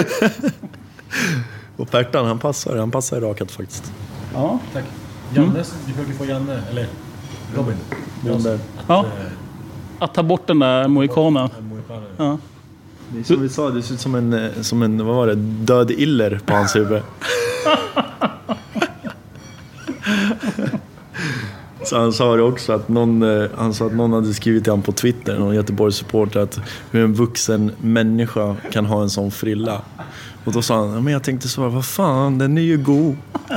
Och Pertan, han passar. Han passar i rakat faktiskt. Ja, tack. Janne, mm. Du försöker få Janne, eller Robin. Janne. Att, ja. Att ta bort den där mohikanen. Ja. Det är som vi sa, det ser ut som en, som en vad var det, död iller på hans huvud. Så han sa det också, att någon, han sa att någon hade skrivit till han på Twitter, någon Göteborgs supporter, att hur en vuxen människa kan ha en sån frilla. Och då sa han, men jag tänkte så, vad fan, den är ju god.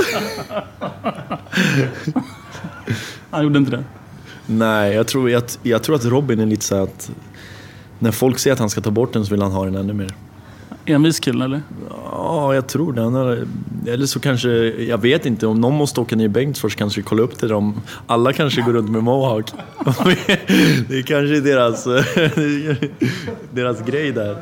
Han gjorde inte det. Nej, jag tror, jag, jag tror att Robin är lite så här att när folk säger att han ska ta bort den så vill han ha den ännu mer. Envis kille, eller? Ja, jag tror det. Han är, eller så kanske, jag vet inte, om någon måste åka ner i Bengtsfors kanske vi kollar upp till dem. Alla kanske går runt med mohawk. Det är kanske deras, deras grej där.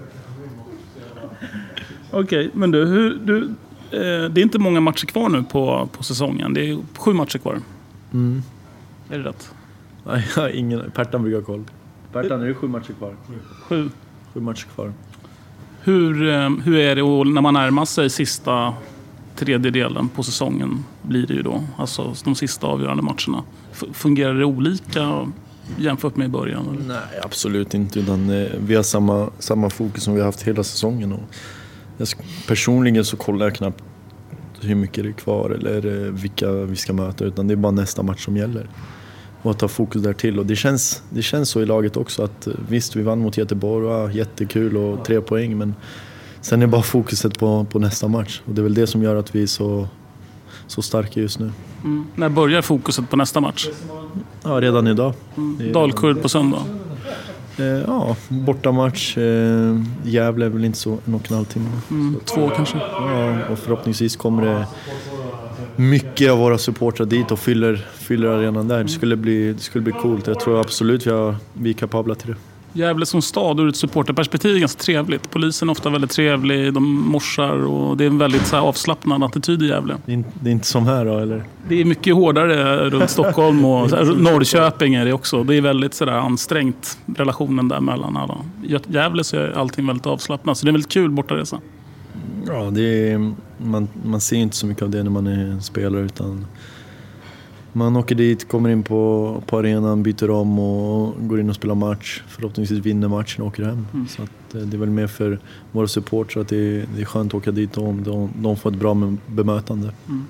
Okej, okay, men du, hur, du eh, det är inte många matcher kvar nu på, på säsongen. Det är sju matcher kvar. Mm. Är det rätt? Nej, jag har ingen. Pertan brukar ha koll. Pertan, är det sju matcher kvar? Sju. Sju matcher kvar. Hur, hur är det när man närmar sig sista tredjedelen på säsongen, blir det ju då? Alltså de sista avgörande matcherna. Fungerar det olika jämfört med i början? Eller? Nej, absolut inte. Utan, eh, vi har samma, samma fokus som vi har haft hela säsongen. Och jag, personligen så kollar jag knappt hur mycket det är kvar eller eh, vilka vi ska möta. Utan det är bara nästa match som gäller. Och att ta fokus där till. Och det känns, det känns så i laget också att visst, vi vann mot Göteborg, ja, jättekul och tre poäng, men sen är bara fokuset på, på nästa match. Och det är väl det som gör att vi är så, så starka just nu. Mm. När börjar fokuset på nästa match? Ja, redan idag. Mm. Dalkurd på söndag? Eh, ja, bortamatch. Eh, Gävle är väl inte så en och en halv timme. Mm. Två kanske? Ja, och förhoppningsvis kommer det mycket av våra supportrar dit och fyller, fyller arenan där. Det skulle bli, det skulle bli coolt. Jag tror absolut vi, har, vi är kapabla till det. Gävle som stad ur ett supporterperspektiv är ganska trevligt. Polisen är ofta väldigt trevlig, de morsar och det är en väldigt så här, avslappnad attityd i Gävle. Det är, inte, det är inte som här då, eller? Det är mycket hårdare runt Stockholm och här, Norrköping är det också. Det är väldigt så där, ansträngt, relationen där mellan alla. I Gävle så är allting väldigt avslappnat, så det är väldigt kul bortaresa. Ja, det är, man, man ser inte så mycket av det när man är spelare, utan man åker dit, kommer in på, på arenan, byter om och går in och spelar match. Förhoppningsvis vinner matchen och åker hem. Mm. Så att det är väl mer för våra supportrar att det är, det är skönt att åka dit och de, de får ett bra bemötande. Mm.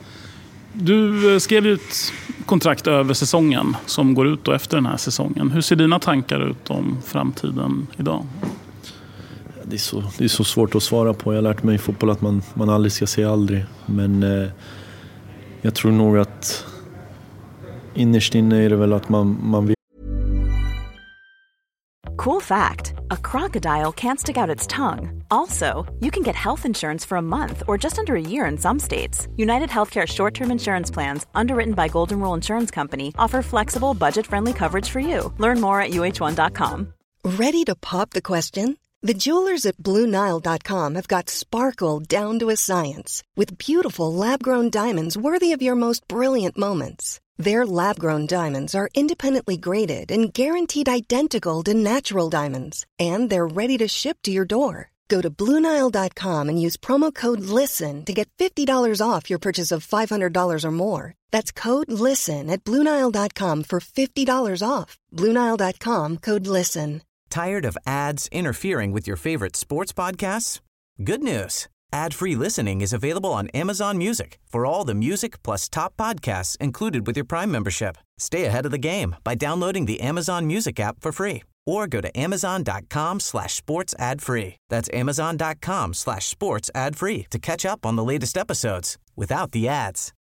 Du skrev ut kontrakt över säsongen som går ut då efter den här säsongen. Hur ser dina tankar ut om framtiden idag? Det är så, det är så svårt att svara på. Jag har lärt mig i fotboll att man, man aldrig ska säga aldrig. Men eh, jag tror nog att innerst inne är det väl att man, man vill. Cool fact, a crocodile can't stick out its tongue. Also, you can get health insurance for a month or just under a year in some states. United Healthcare short-term insurance plans, underwritten by Golden Rule Insurance Company, offer flexible, budget-friendly coverage for you. Learn more at U H one dot com. Ready to pop the question? The jewelers at Blue Nile dot com have got sparkle down to a science with beautiful lab-grown diamonds worthy of your most brilliant moments. Their lab-grown diamonds are independently graded and guaranteed identical to natural diamonds, and they're ready to ship to your door. Go to Blue Nile dot com and use promo code LISTEN to get fifty dollars off your purchase of five hundred dollars or more. That's code LISTEN at Blue Nile dot com for fifty dollars off. Blue Nile dot com, code LISTEN. Tired of ads interfering with your favorite sports podcasts? Good news. Ad-free listening is available on Amazon Music for all the music plus top podcasts included with your Prime membership. Stay ahead of the game by downloading the Amazon Music app for free or go to amazon.com slash sports ad free. That's amazon.com slash sports ad free to catch up on the latest episodes without the ads.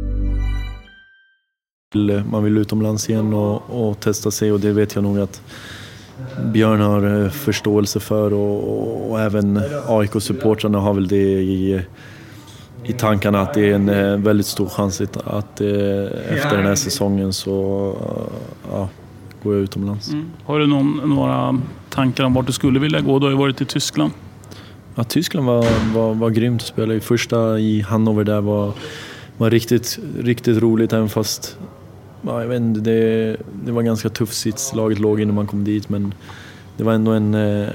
Man vill utomlands igen och, och testa sig, och det vet jag nog att Björn har förståelse för, och, och även A I K-supportrarna har väl det i, i tankarna att det är en väldigt stor chans att, att efter den här säsongen så ja, går jag utomlands. Mm. Har du någon, några tankar om vart du skulle vilja gå? Du har ju varit i Tyskland. Ja, Tyskland var, var, var grymt att spela i. Första i Hannover där var, var riktigt, riktigt roligt, även fast ja, jag vet inte, det, det var en ganska tuff sits. Laget låg innan man kom dit, men det var ändå en, eh,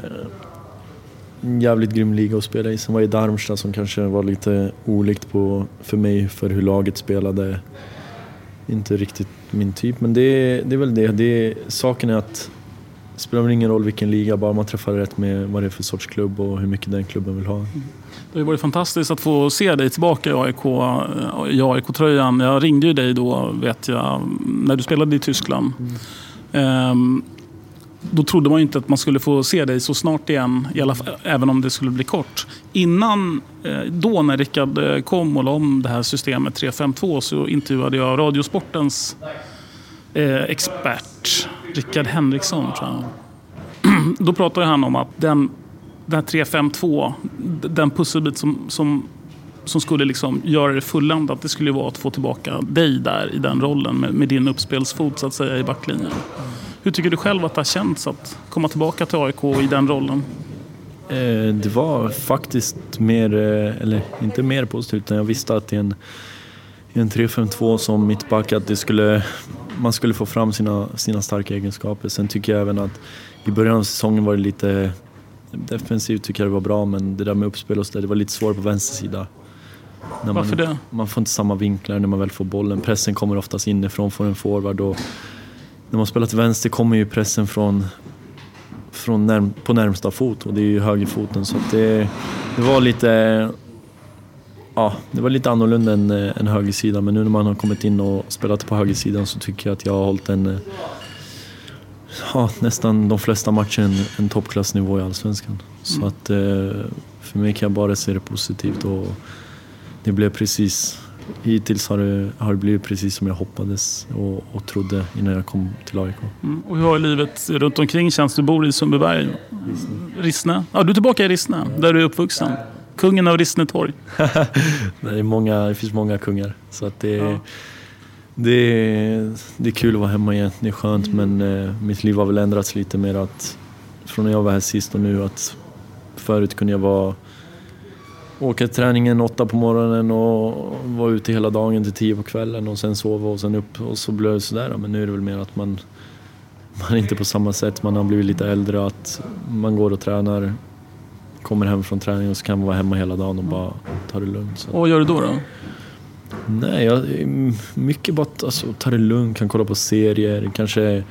en jävligt grym liga att spela i. Sen var det Darmstadt som kanske var lite olikt på, för mig, för hur laget spelade. Inte riktigt min typ, men det, det är väl det. det. Saken är att det spelar ingen roll vilken liga, bara man träffar rätt med vad det är för sorts klubb och hur mycket den klubben vill ha. Mm. Det har varit fantastiskt att få se dig tillbaka i A I K, i A I K-tröjan. Jag ringde ju dig då, vet jag, när du spelade i Tyskland. Mm. Ehm, då trodde man ju inte att man skulle få se dig så snart igen, i alla fall, även om det skulle bli kort. Innan, då när Rickard kom och la om det här systemet tre fem två, så intervjuade jag Radiosportens eh, expert, Rickard Henriksson, tror jag. Då pratade han om att den den här tre fem två, den pusselbit som, som, som skulle liksom göra det fulländat, det skulle vara att få tillbaka dig där i den rollen med, med din uppspelsfot så att säga i backlinjen. Hur tycker du själv att det har känts att komma tillbaka till A I K i den rollen? Eh, det var faktiskt mer, eller inte mer positivt, utan jag visste att i en, i en tre fem två som mittback att det skulle, man skulle få fram sina, sina starka egenskaper. Sen tycker jag även att i början av säsongen var det lite defensivt, tycker jag det var bra, men det där med uppspel och så där, det var lite svårt på vänster sida. När Varför man, det? Man får inte samma vinklar när man väl får bollen. Pressen kommer oftast inifrån från en forward, och när man spelar till vänster kommer ju pressen från, från närm, på närmsta fot, och det är ju högerfoten, så att det, det var lite ja, det var lite annorlunda än, än högersida, men nu när man har kommit in och spelat på högersidan så tycker jag att jag har hållit en ja, nästan de flesta matcher en, en toppklassnivå i Allsvenskan. Mm. Så att eh, för mig kan jag bara se det positivt, och det blev precis, hittills har det, har det blivit precis som jag hoppades och, och trodde innan jag kom till A I K. Mm. Och hur har livet runt omkring känns? Du bor i Sundbyberg, Rissne. Ja, du är tillbaka i Rissne, där du är uppvuxen. Kungen av Rissnetorg. det, är många, det finns många kungar, så att det är ja. Det är, det är kul att vara hemma igen, det är skönt, men eh, mitt liv har väl ändrats lite mer, att från när jag var här sist och nu, att förut kunde jag vara åka till träningen åtta på morgonen och vara ute hela dagen till tio på kvällen och sen sova och sen upp, och så blev det sådär. Men nu är det väl mer att man, man är inte på samma sätt, man har blivit lite äldre, att man går och tränar, kommer hem från träning och så kan man vara hemma hela dagen och bara ta det lugnt. Så. Och vad gör du då då? Nej, jag, mycket bara alltså, ta det lugnt, kan kolla på serier, kanske eh,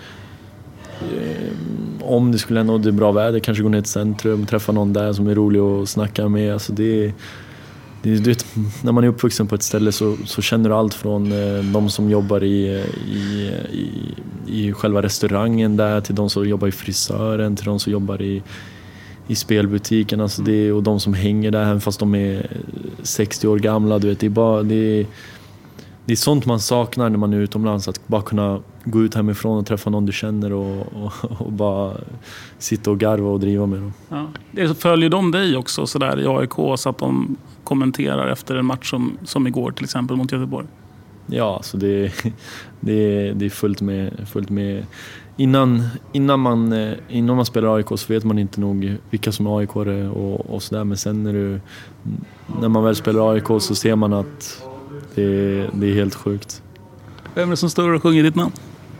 om det skulle hända det är bra väder, kanske gå ner till centrum, träffa någon där som är rolig att snacka med. Alltså det, det, det, när man är uppvuxen på ett ställe så, så känner du allt från eh, de som jobbar i, i, i, i själva restaurangen där, till de som jobbar i frisören, till de som jobbar i i spelbutiken, alltså det, och de som hänger där fast de är sextio år gamla, du vet, det är bara det är, det är sånt man saknar när man är utomlands. Att bara kunna gå ut hemifrån och träffa någon du känner och, och, och bara sitta och garva och driva med dem. Ja. Det följer de dig också så där i A I K så att de kommenterar efter en match som, som igår till exempel mot Göteborg? Ja, så det, det, det är fullt med... Fullt med. Innan, innan, man, innan man spelar A I K så vet man inte nog vilka som är A I K-are och, och sådär. Men sen när, du, när man väl spelar A I K så ser man att det, det är helt sjukt. Vem är det som står och sjunger ditt namn?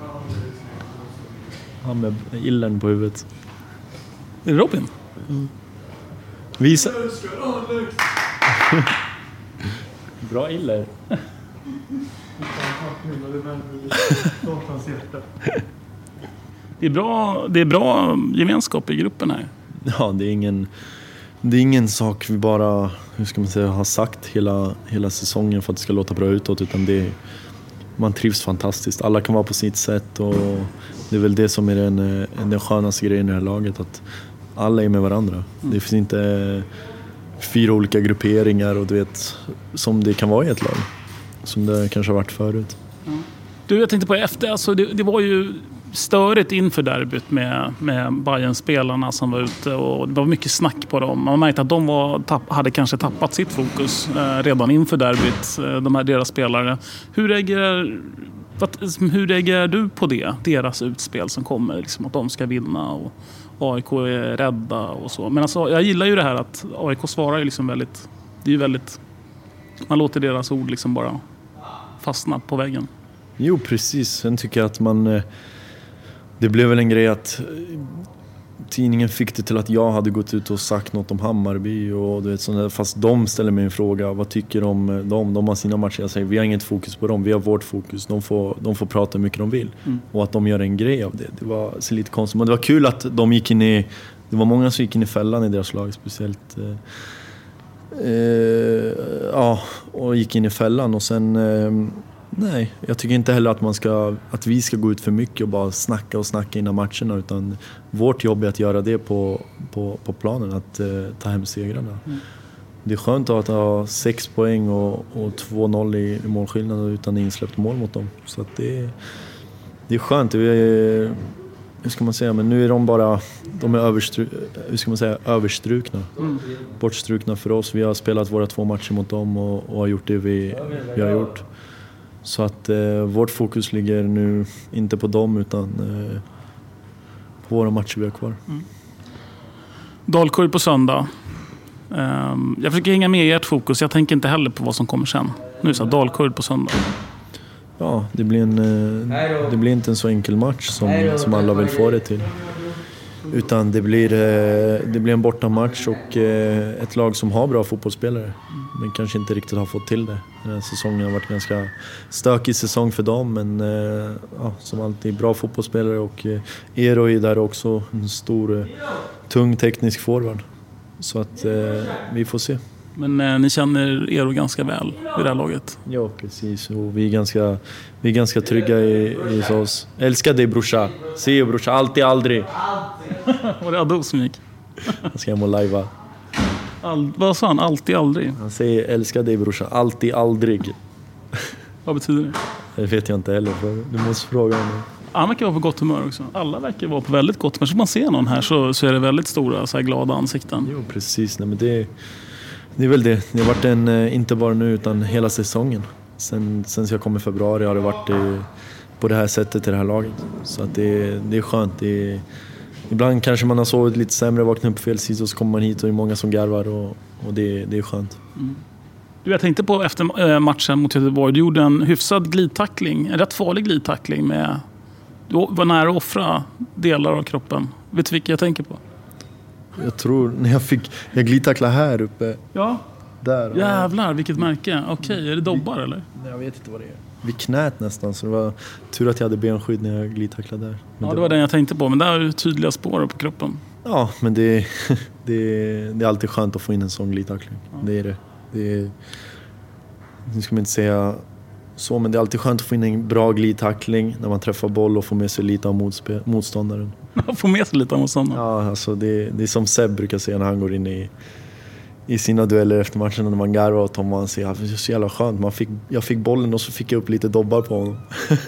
Han med illen på huvudet. Är det Robin? Mm. Visa. Bra iller. Det är bra, det är bra gemenskap i gruppen här. Ja, det är ingen, det är ingen sak vi bara, hur ska man säga, har sagt hela, hela säsongen för att det ska låta bra utåt, utan det är, man trivs fantastiskt. Alla kan vara på sitt sätt och det är väl det som är den, den skönaste grejen i det här laget, att alla är med varandra. Mm. Det finns inte fyra olika grupperingar och du vet, som det kan vara i ett lag, som det kanske har varit förut. Mm. Du, jag tänkte på efter, alltså det, det var ju störigt inför derbyt med, med Bayern-spelarna som var ute och det var mycket snack på dem. Man märkte att de var, tapp, hade kanske tappat sitt fokus eh, redan inför derbyt, eh, de här deras spelare. Hur reagerar, vad, hur reagerar du på det, deras utspel som kommer, liksom, att de ska vinna och A I K är rädda och så. Men alltså, jag gillar ju det här att A I K svarar ju liksom väldigt, det är ju väldigt, man låter deras ord liksom bara fastna på väggen. Jo, precis. Sen tycker jag att man... Det blev väl en grej att tidningen fick det till att jag hade gått ut och sagt något om Hammarby och du vet, sådär, fast de ställer mig en fråga, vad tycker de om dem? De har sina matcher. Jag säger, vi har inget fokus på dem, vi har vårt fokus. De får, de får prata hur mycket de vill. Mm. Och att de gör en grej av det, det var så lite konstigt. Men det var kul att de gick in i... Det var många som gick in i fällan i deras lag, speciellt... Eh, eh, ja, och gick in i fällan och sen... Eh, Nej, jag tycker inte heller att, man ska, att vi ska gå ut för mycket och bara snacka och snacka innan matcherna, utan vårt jobb är att göra det på, på, på planen, att uh, ta hem segrarna. Mm. Det är skönt att ha sex poäng och, och två noll i, i målskillnad utan insläppt mål mot dem. Så att det, det är skönt. Det är, hur ska man säga, men nu är de bara de är överstru, hur ska man säga, överstrukna. Mm. Bortstrukna för oss. Vi har spelat våra två matcher mot dem och, och har gjort det vi, vi har gjort. Så att eh, vårt fokus ligger nu inte på dem utan eh, på våra matcher vi har kvar. Mm. Dalkurd på söndag. Um, jag försöker hänga med i ert fokus. Jag tänker inte heller på vad som kommer sen. Nu så Dalkurd på söndag. Ja, det blir, en, eh, det blir inte en så enkel match som, som alla vill få det till. Utan det blir, eh, det blir en bortamatch och eh, ett lag som har bra fotbollsspelare. Men kanske inte riktigt har fått till det. Den här säsongen har varit ganska stökig säsong för dem. Men eh, ja, som alltid bra fotbollsspelare. Och eh, Eero är där också. En stor, eh, tung teknisk forward. Så att eh, vi får se. Men eh, ni känner Eero ganska väl i det här laget? Ja, precis. Och vi är ganska, vi är ganska trygga i, i oss. Älskar dig, brorsa. Se brorsa, alltid, aldrig. Var det Ado som gick? Jag ska hem och lajva. All, vad sa han? Alltid, aldrig? Han säger, älskar dig brorsa. Alltid, aldrig. Vad betyder det? Det vet jag inte heller. Du måste fråga honom. Han verkar vara på gott humör också. Alla verkar vara på väldigt gott humör. Så man ser någon här så, så är det väldigt stora, så här glada ansikten. Jo, precis. Nej, men det, det är väl det. Det har varit en, inte bara nu utan hela säsongen. Sen, sen jag kom i februari har det varit det, på det här sättet i det här laget. Så att det, det är skönt. Det är, ibland kanske man har sovit lite sämre, vaknat upp på fel sida och så kommer man hit och det är många som garvar och, och det, det är skönt. Mm. Du, jag tänkte på efter matchen mot Göteborg, du gjorde en hyfsad glidtackling, en rätt farlig glidtackling med, du var nära att offra delar av kroppen. Vet du vilka jag tänker på? Jag tror, när jag fick, jag glidtacklade här uppe. Ja, där. Jävlar, vilket märke. Okej, okay, är det dobbar eller? Nej, jag vet inte vad det är. Vid knät nästan, så det var tur att jag hade benskydd när jag glidtacklade där. Men ja, det var den jag tänkte på, men där är ju tydliga spår på kroppen. Ja, men det, det, det är alltid skönt att få in en sån glidtackling. Ja. Det är det. Det är, nu ska man inte säga så, men det är alltid skönt att få in en bra glidtackling när man träffar boll och får med sig lite av motspel, motståndaren. Få med sig lite av motståndaren? Ja, alltså det, det är som Seb brukar säga när han går in i i sina dueller efter matchen när man garvar åt honom. Man säger att det är så jävla skönt. Man fick, jag fick bollen och så fick jag upp lite dobbar på honom.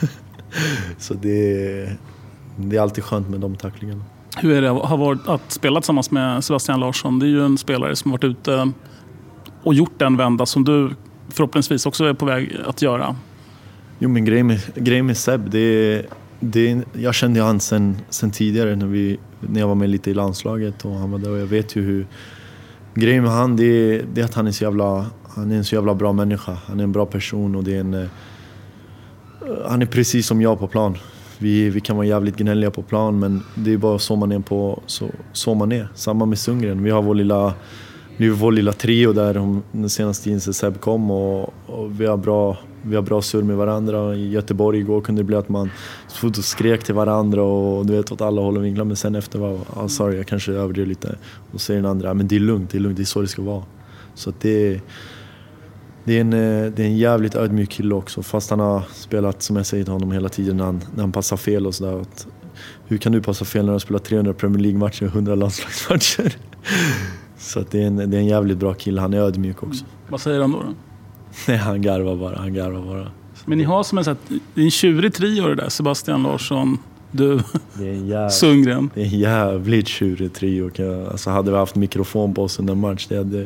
Så det, det är alltid skönt med de tacklingarna. Hur är det har varit att spela tillsammans med Sebastian Larsson? Det är ju en spelare som har varit ute och gjort den vända som du förhoppningsvis också är på väg att göra. Jo, men grejen med, grejen med Seb, det, det, jag kände han sen, sen tidigare när, vi, när jag var med lite i landslaget och han var där, och jag vet ju hur grejen med han, det, det är att han är så jävla, han är en så jävla bra människa. Han är en bra person och det är en, han är precis som jag på plan. Vi, vi kan vara jävligt gnälliga på plan, men det är bara så man är på, så, så man är. Samma med Sundgren. Vi har vår lilla, vi har vår lilla trio där om den senaste tiden sen Seb kom och, och vi har bra, vi har bra surr med varandra. I Göteborg igår kunde det bli att man stod och skrek till varandra och du vet åt alla håll och vinklar, men sen efter var ah, sorry, jag kanske överdrev lite och säger den andra, men det är lugnt, det är lugnt, det är så det ska vara. Så att det Det är, en, det är en jävligt ödmjuk kille också, fast han har spelat, som jag säger till honom hela tiden, när han, när han passar fel och sådär. Hur kan du passa fel när du har spelat trehundra Premier League-matcher och hundra landslagsmatcher? Så att det, är en, det är en jävligt bra kille, han är ödmjuk också. Mm. Vad säger han då? då? Nej, han garvar bara, han garvar bara. Men ni har som en, det är en tjurig trio det där, Sebastian Larsson, du, det är en jävligt, Sundgren. Det är en jävligt tjurig trio. Alltså hade vi haft mikrofon på oss under match, det hade...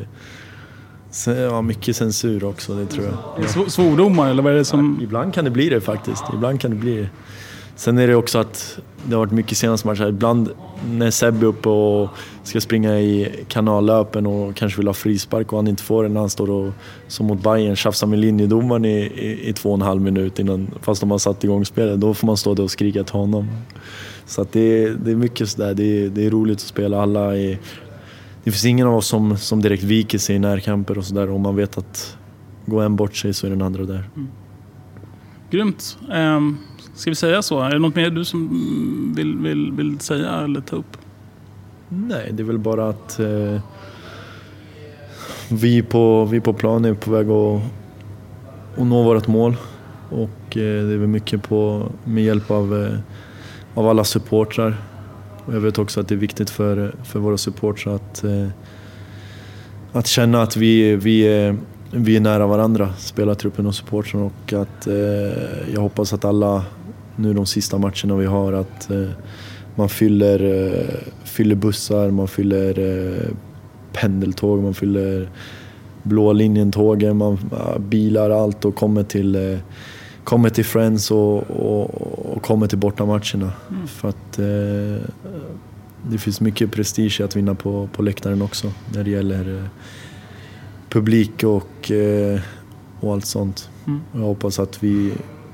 Ja, mycket censur också, det tror jag. Sv- svordomar eller vad är det som... Ja, ibland kan det bli det faktiskt. Ibland kan det bli det. Sen är det också att det har varit mycket senaste matcher. Ibland när Seb är uppe och ska springa i kanallöpen och kanske vill ha frispark och han inte får den, han står och som mot Bayern tjafsar med linjedomaren i, i, i två och en halv minut innan, fast de har satt igång spelet. Då får man stå där och skrika till honom. Så att det, det är mycket sådär. Det, det är roligt att spela. Alla är... Det finns ingen av oss som, som direkt viker sig i närkamper och sådär. Om man vet att går en bort sig så är den andra där. Mm. Grymt. Um, ska vi säga så? Är det något mer du som vill, vill, vill säga eller ta upp? Nej, det är väl bara att eh, vi, på, vi på plan är på väg att, att nå vårt mål. Och eh, det är väl mycket på, med hjälp av, eh, av alla supportrar. Och jag vet också att det är viktigt för, för våra supportrar att, eh, att känna att vi, vi, är, vi är nära varandra, spelartruppen och supportrarna. Och att eh, jag hoppas att alla, nu de sista matcherna vi har, att eh, man fyller, eh, fyller bussar, man fyller eh, pendeltåg, man fyller blå linjen-tågen, man äh, bilar allt och kommer till... Eh, kommer till Friends och, och, och kommer till bortamatcherna. Mm. För att eh, det finns mycket prestige att vinna på, på läktaren också när det gäller eh, publik och, eh, och allt sånt. Mm. Jag hoppas att vi,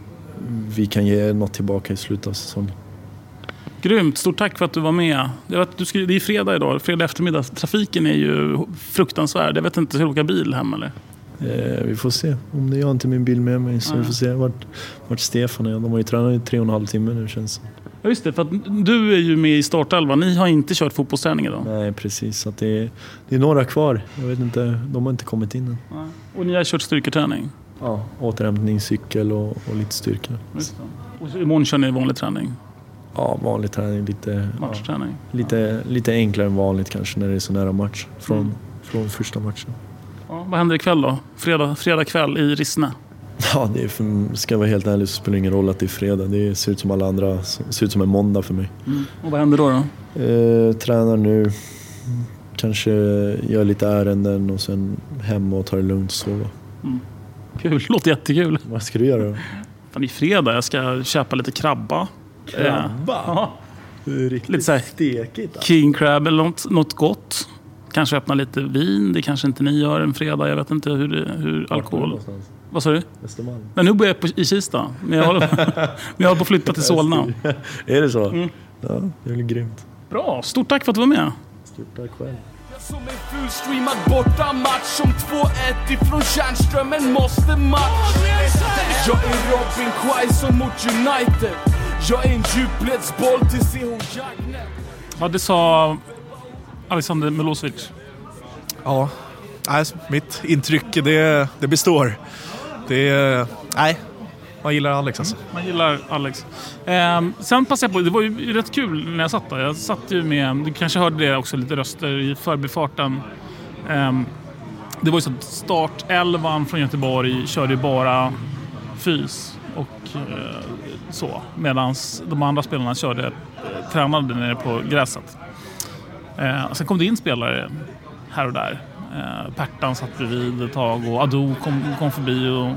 vi kan ge något tillbaka i slutet av säsongen. Grymt, stort tack för att du var med. Jag vet, du ska, det är fredag idag, fredag eftermiddag. Trafiken är ju fruktansvärd. Jag vet inte, ska du åka bil hem eller? Eh, vi får se. Om det är jag inte min bil med mig så ah, vi får se vart, vart Stefan är. De har ju tränat i tre och en halv timme nu, känns det. Ja just det, för att du är ju med i startelvan. Ni har inte kört fotbollsträning idag. Nej, precis. Så att det, är, det är några kvar. Jag vet inte, de har inte kommit in än. Ja. Och ni har kört styrketräning? Ja, återhämtning, cykel och, och lite styrka. Just det. Och imorgon kör ni vanlig träning? Ja, vanlig träning. Lite, matchträning? Ja, lite, lite enklare än vanligt kanske när det är så nära match. Från, mm. från första matchen. Ja, vad händer ikväll då? Fredag, fredag kväll i Rissne? Ja, det är för, ska jag vara helt ärlig så spelar det ingen roll att det är fredag. Det ser ut som alla andra. Det ser ut som en måndag för mig. Mm. Och vad händer då? då? Eh, tränar nu. Kanske gör lite ärenden och sen hem och tar det lugnt och sova. Mm. Kul, låter jättekul. Vad ska du göra då? Fan, det är fredag, jag ska köpa lite krabba. Krabba? Eh, ja. Det är riktigt lite så här stekigt. Alltså. King crab eller något, något gott. Kanske öppna lite vin, det kanske inte ni gör en fredag. Jag vet inte hur, det, hur alkohol... Vad sa du? Östermalm. Nej, nu bor jag på, i Kista. Men jag håller, men jag håller på att flytta till Solna. Är det så? Mm. Ja, det är grymt. Bra, stort tack för att du var med. Stort tack själv. Som en fullstreamad borta match som två ett ifrån Tjärnströmen måste match. Jag är Robin Quaison mot United. Jag är en djupledsboll till C H Jagnet. Ja, det sa Alexander Milosevic. Ja, alltså, mitt intryck det, det består. Det är, nej, man gillar Alex alltså. Man gillar Alex. Eh, sen passade jag på, det var ju rätt kul när jag satt där. Jag satt ju med, du kanske hörde det också, lite röster i förbifarten. Eh, det var ju så att startelvan från Göteborg körde bara fys och eh, så. Medan de andra spelarna körde, eh, tränade nere på gräset. Eh, sen kom det in spelare här och där. Eh, Pertan satt bredvid ett tag och Ado kom, kom förbi och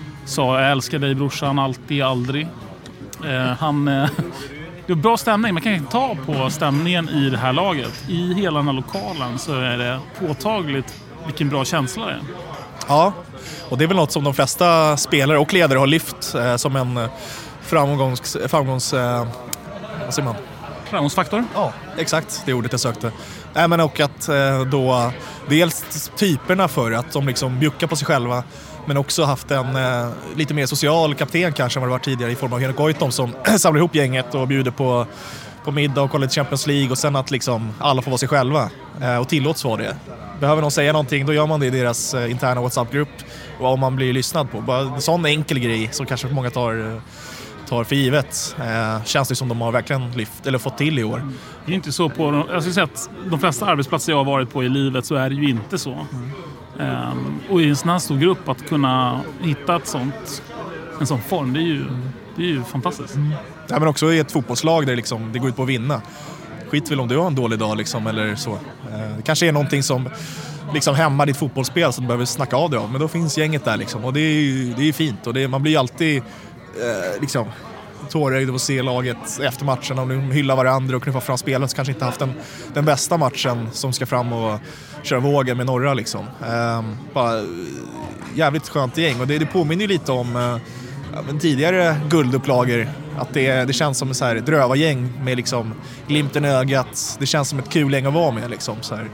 sa jag älskar dig brorsan, alltid, aldrig. Eh, han, eh, det var bra stämning, man kan inte ta på stämningen i det här laget. I hela den här lokalen så är det påtagligt vilken bra känsla det är. Ja, och det är väl något som de flesta spelare och ledare har lyft eh, som en framgångs... framgångs eh, vad säger man? Framgångsfaktor? Ja, exakt. Det ordet jag sökte. Äh, men och att eh, då dels typerna för att de liksom bjuckar på sig själva, men också haft en eh, lite mer social kapten kanske än vad det var tidigare i form av Henrik Goitom som samlar ihop gänget och bjuder på, på middag och kollar lite Champions League, och sen att liksom alla får vara sig själva eh, och tillåts vara det. Behöver någon säga någonting, då gör man det i deras eh, interna WhatsApp-grupp, och om man blir lyssnad på. Bara en sån enkel grej som kanske många tar... tar för givet. Eh, känns det som de har verkligen lyft eller fått till i år. Det är inte så på, jag skulle säga att de flesta arbetsplatser jag har varit på i livet så är det ju inte så. Mm. Eh, och i en sån här stor grupp att kunna hitta ett sånt, en sån form, det är ju, det är ju fantastiskt. Mm. Ja, men också i ett fotbollslag där liksom, det går ut på att vinna. Skit väl om du har en dålig dag liksom, eller så. Eh, det kanske är någonting som liksom hämmar ditt fotbollsspel så du behöver snacka av det av. Men då finns gänget där liksom, och det är ju, det är ju fint, och det, man blir ju alltid Eh, liksom tårögd att se laget efter matchen, om de hyllar varandra och knuffar fram spelet, så kanske inte haft den, den bästa matchen som ska fram och köra vågen med norra liksom. Eh, bara jävligt skönt gäng, och det, det påminner ju lite om eh, tidigare guldupplagor, att det, det känns som ett så här dröva gäng med liksom glimten i ögat. Det känns som ett kul gäng att vara med liksom, så här.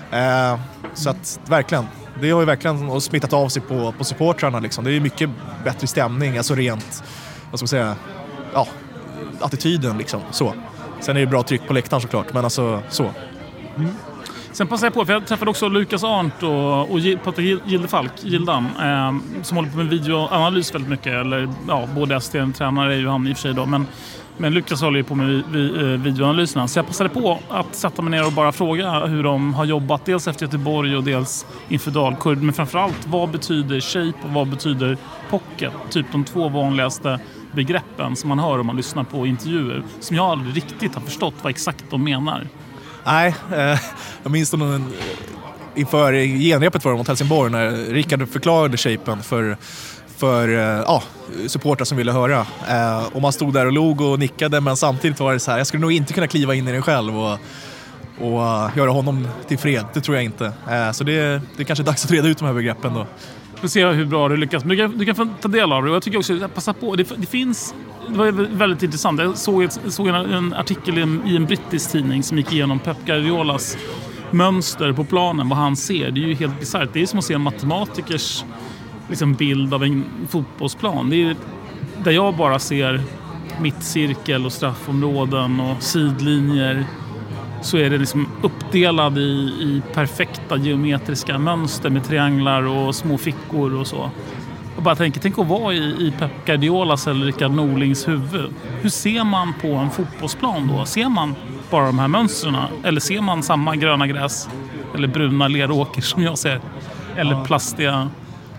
Eh, så att verkligen, det har ju verkligen smittat av sig på, på supportrarna liksom. Det är mycket bättre stämning, alltså rent, vad ska man säga, ja, attityden liksom, så. Sen är det bra tryck på läktaren såklart, men alltså så. Mm. Sen passar jag på, för jag träffade också Lukas Arndt och, och Patrik Gildefalk, Gildan, eh, som håller på med videoanalys väldigt mycket, eller ja, både assistent-tränare är ju han i och för sig då, men Men Lukas håller ju på med vi, vi, videoanalyserna. Så jag passade på att sätta mig ner och bara fråga hur de har jobbat. Dels efter Göteborg och dels inför Dalkurd. Men framförallt, vad betyder shape och vad betyder pocket? Typ de två vanligaste begreppen som man hör om man lyssnar på intervjuer. Som jag aldrig riktigt har förstått vad exakt de menar. Nej, eh, jag minns nog en, inför genrepet för dem mot Helsingborg när Rickard förklarade shapen för... för ja, supportrar som ville höra. Eh, och man stod där och log och nickade, men samtidigt var det så här, jag skulle nog inte kunna kliva in i den själv och, och uh, göra honom till fred. Det tror jag inte. Eh, så det, det är kanske dags att reda ut de här begreppen då. Vi får se hur bra du lyckas. Men du kan, du kan få ta del av det. Och jag tycker också att passa på. Det, det finns, det var väldigt intressant. Jag såg, ett, såg en, en artikel i en, i en brittisk tidning som gick igenom Pep Guardiolas mönster på planen, vad han ser. Det är ju helt bisarrt. Det är som att se en matematikers liksom bild av en fotbollsplan. Det är där jag bara ser mittcirkel och straffområden och sidlinjer, så är det liksom uppdelad i, i perfekta geometriska mönster med trianglar och små fickor och så. Och bara tänker, tänk att vara i, i Pep Guardiolas eller Rickard Norlings huvud. Hur ser man på en fotbollsplan då? Ser man bara de här mönstren? Eller ser man samma gröna gräs eller bruna leråker som jag ser? Eller ja. plastiga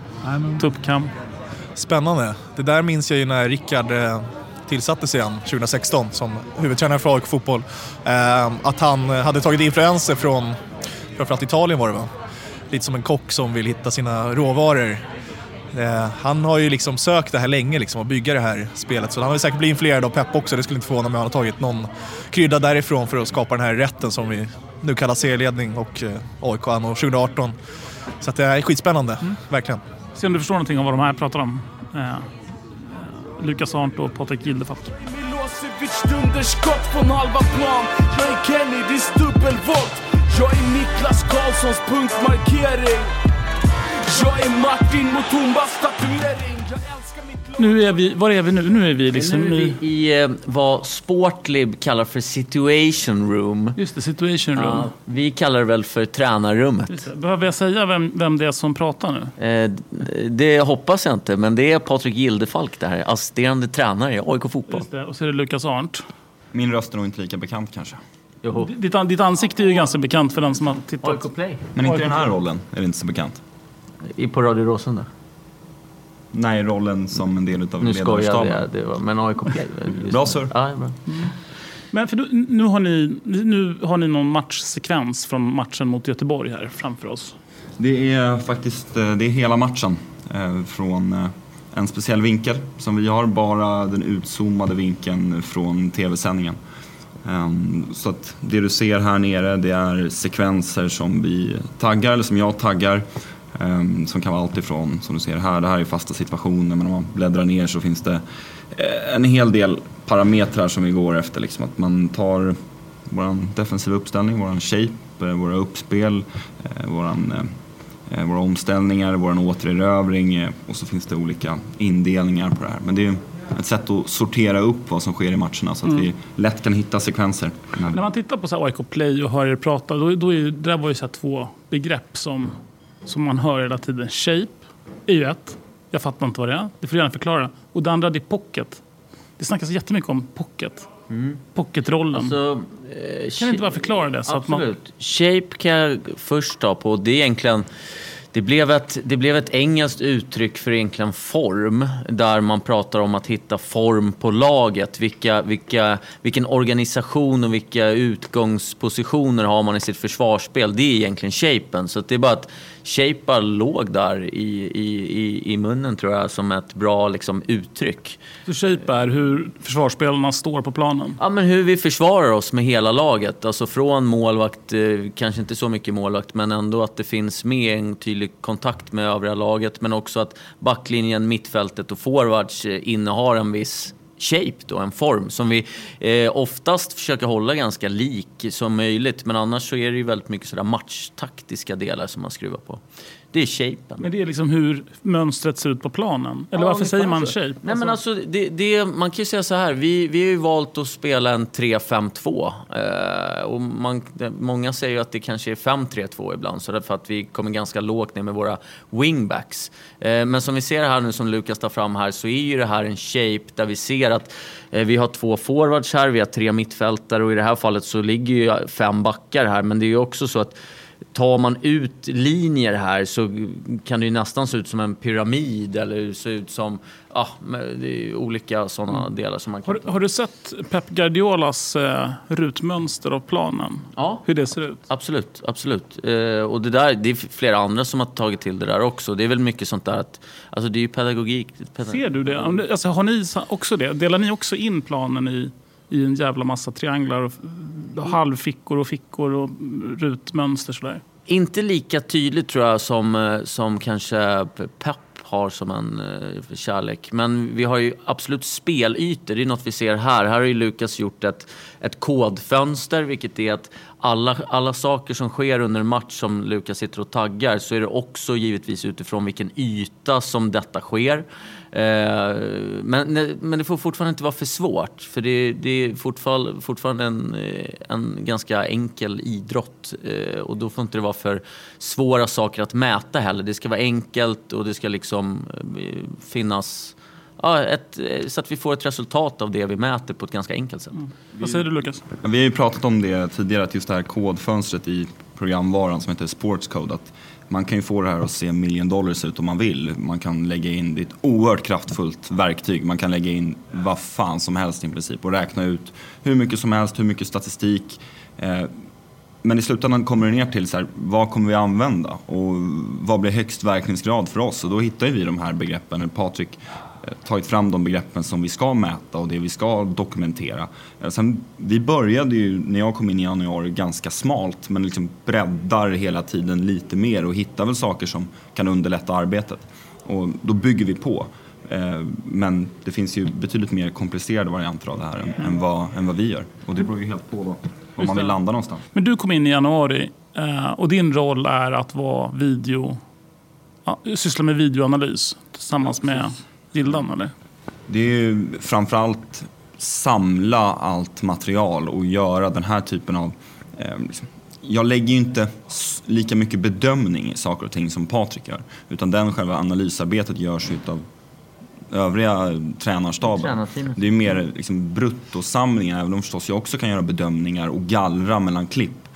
tuppkam. Spännande. Det där minns jag ju när Rickard eh, tillsattes igen tjugo sexton som huvudtränare för A I K-fotboll. Eh, att han hade tagit influenser från framförallt Italien var det va? Lite som en kock som vill hitta sina råvaror. Eh, han har ju liksom sökt det här länge liksom, att bygga det här spelet. Så han har säkert blivit influerad av Pep också. Det skulle inte förvåna mig om han har tagit någon krydda därifrån för att skapa den här rätten som vi nu kallar serieledning och eh, A I K anno tjugo arton. Så att det är skitspännande, mm. verkligen. Se om du förstår någonting om vad de här pratar om. Eh, Lukas Arndt och Patrik Gildefalk. Milosevic dunderskott från halva plan. Jag är Kenny, det är dubbelvolt. Jag är Niklas Karlssons punktmarkering. Jag är Martin Mutumbas statuering. Jag älskar mitt lag. Nu är vi, var är vi nu? Nu är vi liksom nu är vi i eh, vad Sportlib kallar för situation room. Just det, situation room. Ja, vi kallar det väl för tränarrummet. Det. Behöver jag säga vem, vem det är som pratar nu? Eh, det hoppas jag inte, men det är Patrik Gildefalk där, assisterande tränare i A I K-fotboll. Just det, och så är det Lukas Arndt. Min röst är nog inte lika bekant kanske. Ditt, ditt ansikte är ju ganska bekant för den som har tittat. A I K Play. Men inte i den här rollen är det inte så bekant. I på Radio Råsunda? Nej, rollen som en del av nu ledarstaben. Nu det var, men A I K Play. Bra, sir. Ja, bra. Mm. Men för nu, nu, har ni, nu har ni någon matchsekvens från matchen mot Göteborg här framför oss. Det är faktiskt det är hela matchen eh, från eh, en speciell vinkel som vi har, bara den utzoomade vinkeln från tv-sändningen. Um, så att det du ser här nere, det är sekvenser som vi taggar, eller som jag taggar, um, som kan vara allt ifrån, som du ser här, det här är fasta situationer, men om man bläddrar ner så finns det eh, en hel del parametrar som vi går efter, liksom att man tar våran defensiva uppställning, våran shape, eh, våra uppspel, eh, våran eh, våra omställningar, våran återerövring, eh, och så finns det olika indelningar på det här. Men det är ett sätt att sortera upp vad som sker i matcherna så att mm. vi lätt kan hitta sekvenser. När man tittar på så här A I K Play och hör er prata, då, då är det där var ju så här två begrepp som, som man hör hela tiden. Shape är ju ett. Jag fattar inte vad det är. Det får jag gärna förklara. Och det andra, det är pocket. Det snackas jättemycket om pocket. Mm. Pocketrollen. Alltså, eh, kan du inte bara förklara det? Så absolut. Att man... Shape kan jag först ta på. Det är egentligen... Det blev, ett, det blev ett engelskt uttryck för egentligen form, där man pratar om att hitta form på laget. Vilka, vilka, vilken organisation och vilka utgångspositioner har man i sitt försvarsspel. Det är egentligen shapen. Så det är bara att shape låg där i, i, i, i munnen, tror jag, som ett bra liksom, uttryck. Så shape är hur försvarsspelarna står på planen? Ja, men hur vi försvarar oss med hela laget. Alltså från målvakt, kanske inte så mycket målvakt, men ändå att det finns med en tydlig kontakt med övriga laget, men också att backlinjen, mittfältet och forwards innehar en viss shape då, en form som vi eh, oftast försöker hålla ganska lik som möjligt, men annars så är det ju väldigt mycket sådär matchtaktiska delar som man skruvar på. Det är shapen. Men det är liksom hur mönstret ser ut på planen? Eller ja, varför säger man shape? Nej, alltså... men alltså, det, det, man kan ju säga så här. Vi, vi har ju valt att spela en tre fem två. Eh, och man, det, många säger ju att det kanske är fem tre två ibland. Så det är för att vi kommer ganska lågt ner med våra wingbacks. Eh, men som vi ser här nu, som Lukas tar fram här, så är ju det här en shape där vi ser att eh, vi har två forwards här. Vi har tre mittfältare, och i det här fallet så ligger ju fem backar här. Men det är ju också så att tar man ut linjer här så kan det ju nästan se ut som en pyramid, eller se ut som ja, det är olika sådana mm. delar som man kan. Har, har du sett Pep Guardiolas eh, rutmönster av planen? Ja. Hur det ser ut? Absolut, absolut. Eh, och det där, det är flera andra som har tagit till det där också. Det är väl mycket sånt där att, alltså det är ju pedagogik. pedagogik. Ser du det? Alltså, har ni också det? Delar ni också in planen i i en jävla massa trianglar och halvfickor och fickor och rutmönster sådär? Inte lika tydligt tror jag som, som kanske Pep har som en uh, kärlek. Men vi har ju absolut spelytor. Det är något vi ser här. Här har ju Lukas gjort ett, ett kodfönster, vilket är att alla, alla saker som sker under en match som Lukas sitter och taggar, så är det också givetvis utifrån vilken yta som detta sker. Uh, men, men det får fortfarande inte vara för svårt. För det, det är fortfarande, fortfarande en, en ganska enkel idrott. Uh, och då får inte det vara för svåra saker att mäta heller. Det ska vara enkelt och det ska liksom finnas ja, ett, så att vi får ett resultat av det vi mäter på ett ganska enkelt sätt. Mm. Vad säger du, Lukas? Vi har ju pratat om det tidigare, att just det här kodfönstret i programvaran som heter Sports Code, att man kan ju få det här att se million dollars ut om man vill. Man kan lägga in, det är ett oerhört kraftfullt verktyg. Man kan lägga in vad fan som helst i princip och räkna ut hur mycket som helst, hur mycket statistik. Eh, Men i slutändan kommer det ner till så här, vad kommer vi använda och vad blir högst verkningsgrad för oss? Och då hittar vi de här begreppen. Patrik eh, tagit fram de begreppen som vi ska mäta och det vi ska dokumentera. Eh, sen, vi började ju, när jag kom in i januari, ganska smalt, men liksom breddar hela tiden lite mer och hittar väl saker som kan underlätta arbetet. Och då bygger vi på. Eh, men det finns ju betydligt mer komplicerade varianter av det här än, än, vad, än vad vi gör. Och det beror ju helt på vad om man vill landa någonstans. Men du kom in i januari och din roll är att vara video, ja, syssla med videoanalys tillsammans med Gildan, eller? Det är ju framförallt samla allt material och göra den här typen av eh, liksom. Jag lägger ju inte lika mycket bedömning i saker och ting som Patrik gör, utan den själva analysarbetet görs utav övriga tränarstaben. Det är mer liksom bruttosamlingar, även om förstås jag också kan göra bedömningar och gallra mellan klipp.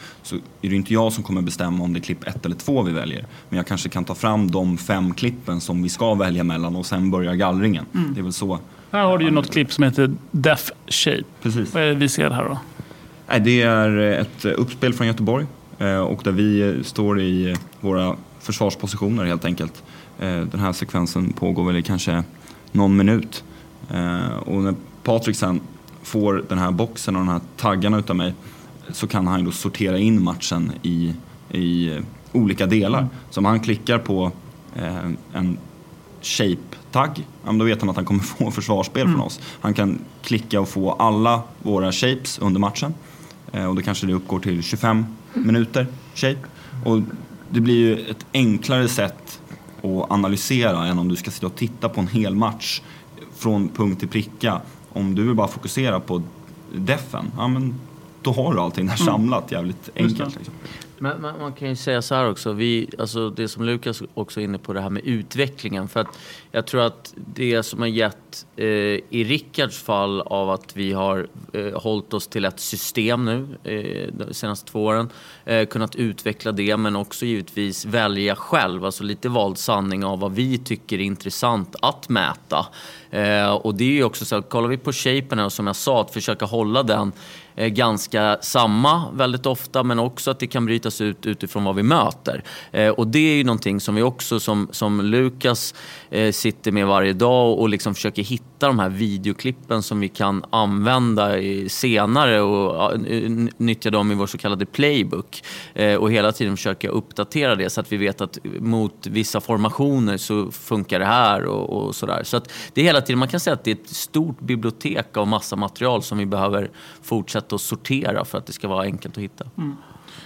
så är det inte jag som kommer bestämma om det är klipp ett eller två vi väljer. Men jag kanske kan ta fram de fem klippen som vi ska välja mellan och sen börja gallringen. Mm. Det är väl så. Här har du ju något klipp som heter Death Shape. Precis. Vad är det vi ser här då? Nej, det är ett uppspel från Göteborg och där vi står i våra försvarspositioner helt enkelt. Den här sekvensen pågår väl i kanske någon minut. Och när Patrik sen får den här boxen och den här taggarna utav mig så kan han då sortera in matchen i, i olika delar. Mm. Så om han klickar på eh, en shape-tagg, ja, då vet han att han kommer få försvarsspel mm. från oss. Han kan klicka och få alla våra shapes under matchen. Eh, och då kanske det uppgår till tjugofem minuter shape. Och det blir ju ett enklare sätt att analysera än om du ska sitta och titta på en hel match från punkt till pricka. Om du vill bara fokusera på defen, ja, men då har du allting där samlat jävligt enkelt. Liksom. Men man, man kan ju säga så här också, vi, alltså det som Lukas också är inne på, det här med utvecklingen. För att jag tror att det som har gett eh, i Rickards fall av att vi har eh, hållit oss till ett system nu eh, de senaste två åren, eh, kunnat utveckla det, men också givetvis välja själv, alltså lite vald sanning av vad vi tycker är intressant att mäta. Eh, och det är ju också så att kollar vi på shapen och som jag sa, att försöka hålla den eh, ganska samma väldigt ofta, men också att det kan brytas ut utifrån vad vi möter. Eh, och det är ju någonting som vi också som, som Lukas eh, sitter med varje dag och liksom försöker hitta de här videoklippen som vi kan använda i, senare och uh, nyttja dem i vår så kallade playbook. Eh, och hela tiden försöka uppdatera det så att vi vet att mot vissa formationer så funkar det här och, och sådär. Så att det är hela tiden, man kan säga att det är ett stort bibliotek av massa material som vi behöver fortsätta att sortera för att det ska vara enkelt att hitta. Mm.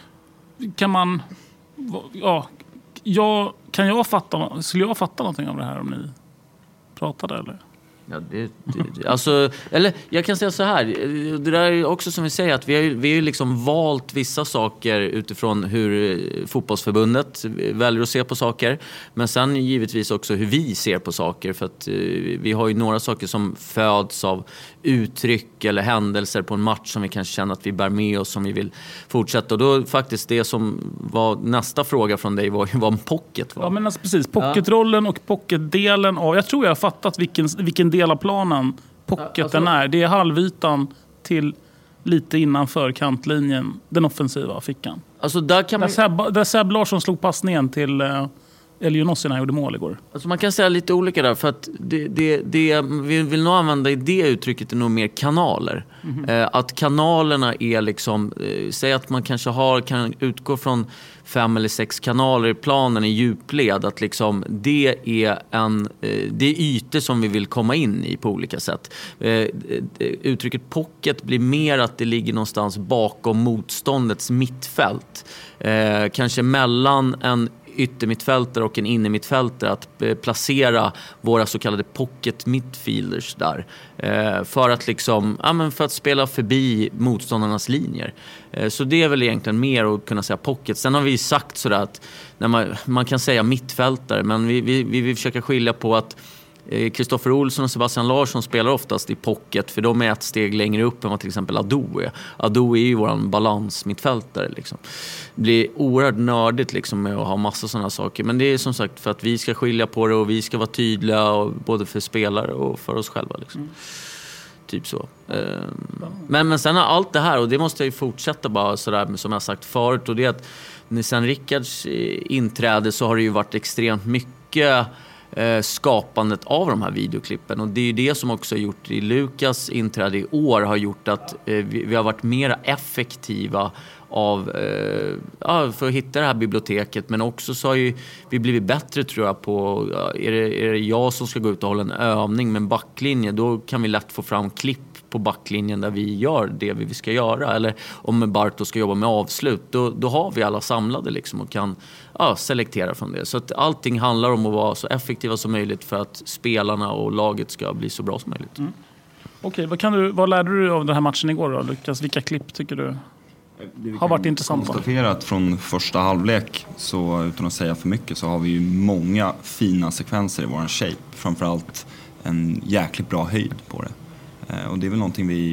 Kan man, ja, jag, kan jag fatta, skulle jag fatta någonting av det här om ni pratade eller? Ja, det, det, alltså, eller jag kan säga så här, det där är också som vi säger att vi har, vi har ju liksom valt vissa saker utifrån hur fotbollsförbundet väljer att se på saker, men sen givetvis också hur vi ser på saker, för att vi har ju några saker som föds av uttryck eller händelser på en match som vi kanske känner att vi bär med oss, som vi vill fortsätta. Och då faktiskt det som var nästa fråga från dig var ju vad en pocket var. Ja, men alltså precis, pocketrollen och pocketdelen av, jag tror jag har fattat vilken, vilken del av planen pocketen alltså, är. Det är halvytan till lite innanför kantlinjen, den offensiva fickan. Alltså där kan man... Där Seb Larsson slog passningen till uh, El Younossi när han gjorde mål igår. Alltså man kan säga lite olika där, för att det, det, det vi vill nog använda i det uttrycket är nog mer kanaler. Mm-hmm. Eh, att kanalerna är liksom, eh, säg att man kanske har, kan utgå från fem eller sex kanaler i planen i djupled, att liksom det är en eh, det är ytor som vi vill komma in i på olika sätt. Eh, uttrycket pocket blir mer att det ligger någonstans bakom motståndets mittfält. Eh, kanske mellan en yttermittfältare och en innermittfältare, att placera våra så kallade pocket midfielders där eh, för att liksom, ja, men för att spela förbi motståndarnas linjer. Eh, så det är väl egentligen mer att kunna säga pocket. Sen har vi sagt sådär att när man, man kan säga mittfältare, men vi, vi, vi vill försöka skilja på att Kristoffer Olsson och Sebastian Larsson spelar oftast i pocket, för de är ett steg längre upp än vad till exempel Ado är. Ado är ju våran balansmittfältare liksom. Det blir oerhört nördigt liksom med att ha massa sådana saker, men det är som sagt för att vi ska skilja på det och vi ska vara tydliga, och både för spelare och för oss själva liksom. Mm. Typ så. Men, men sen har allt det här, och det måste jag ju fortsätta bara sådär som jag sagt förut, och det är att sen Rickards inträde så har det ju varit extremt mycket skapandet av de här videoklippen, och det är ju det som också har gjort i Lukas inträde i år, har gjort att vi, vi har varit mer effektiva av, eh, ja, för att hitta det här biblioteket, men också så har ju vi blivit bättre tror jag på, ja, är, det, är det jag som ska gå ut och hålla en övning med en backlinje, då kan vi lätt få fram klipp på backlinjen där vi gör det vi ska göra, eller om Barto ska jobba med avslut, då, då har vi alla samlade liksom och kan ja, selektera från det. Så att allting handlar om att vara så effektiva som möjligt för att spelarna och laget ska bli så bra som möjligt. Mm. Okej, vad, kan du, vad lärde du av den här matchen igår då, Lukas? Vilka klipp tycker du har varit intressanta? Konstaterat från första halvlek, så utan att säga för mycket, så har vi ju många fina sekvenser i våran shape. Framförallt en jäkligt bra höjd på det. Och det är väl någonting vi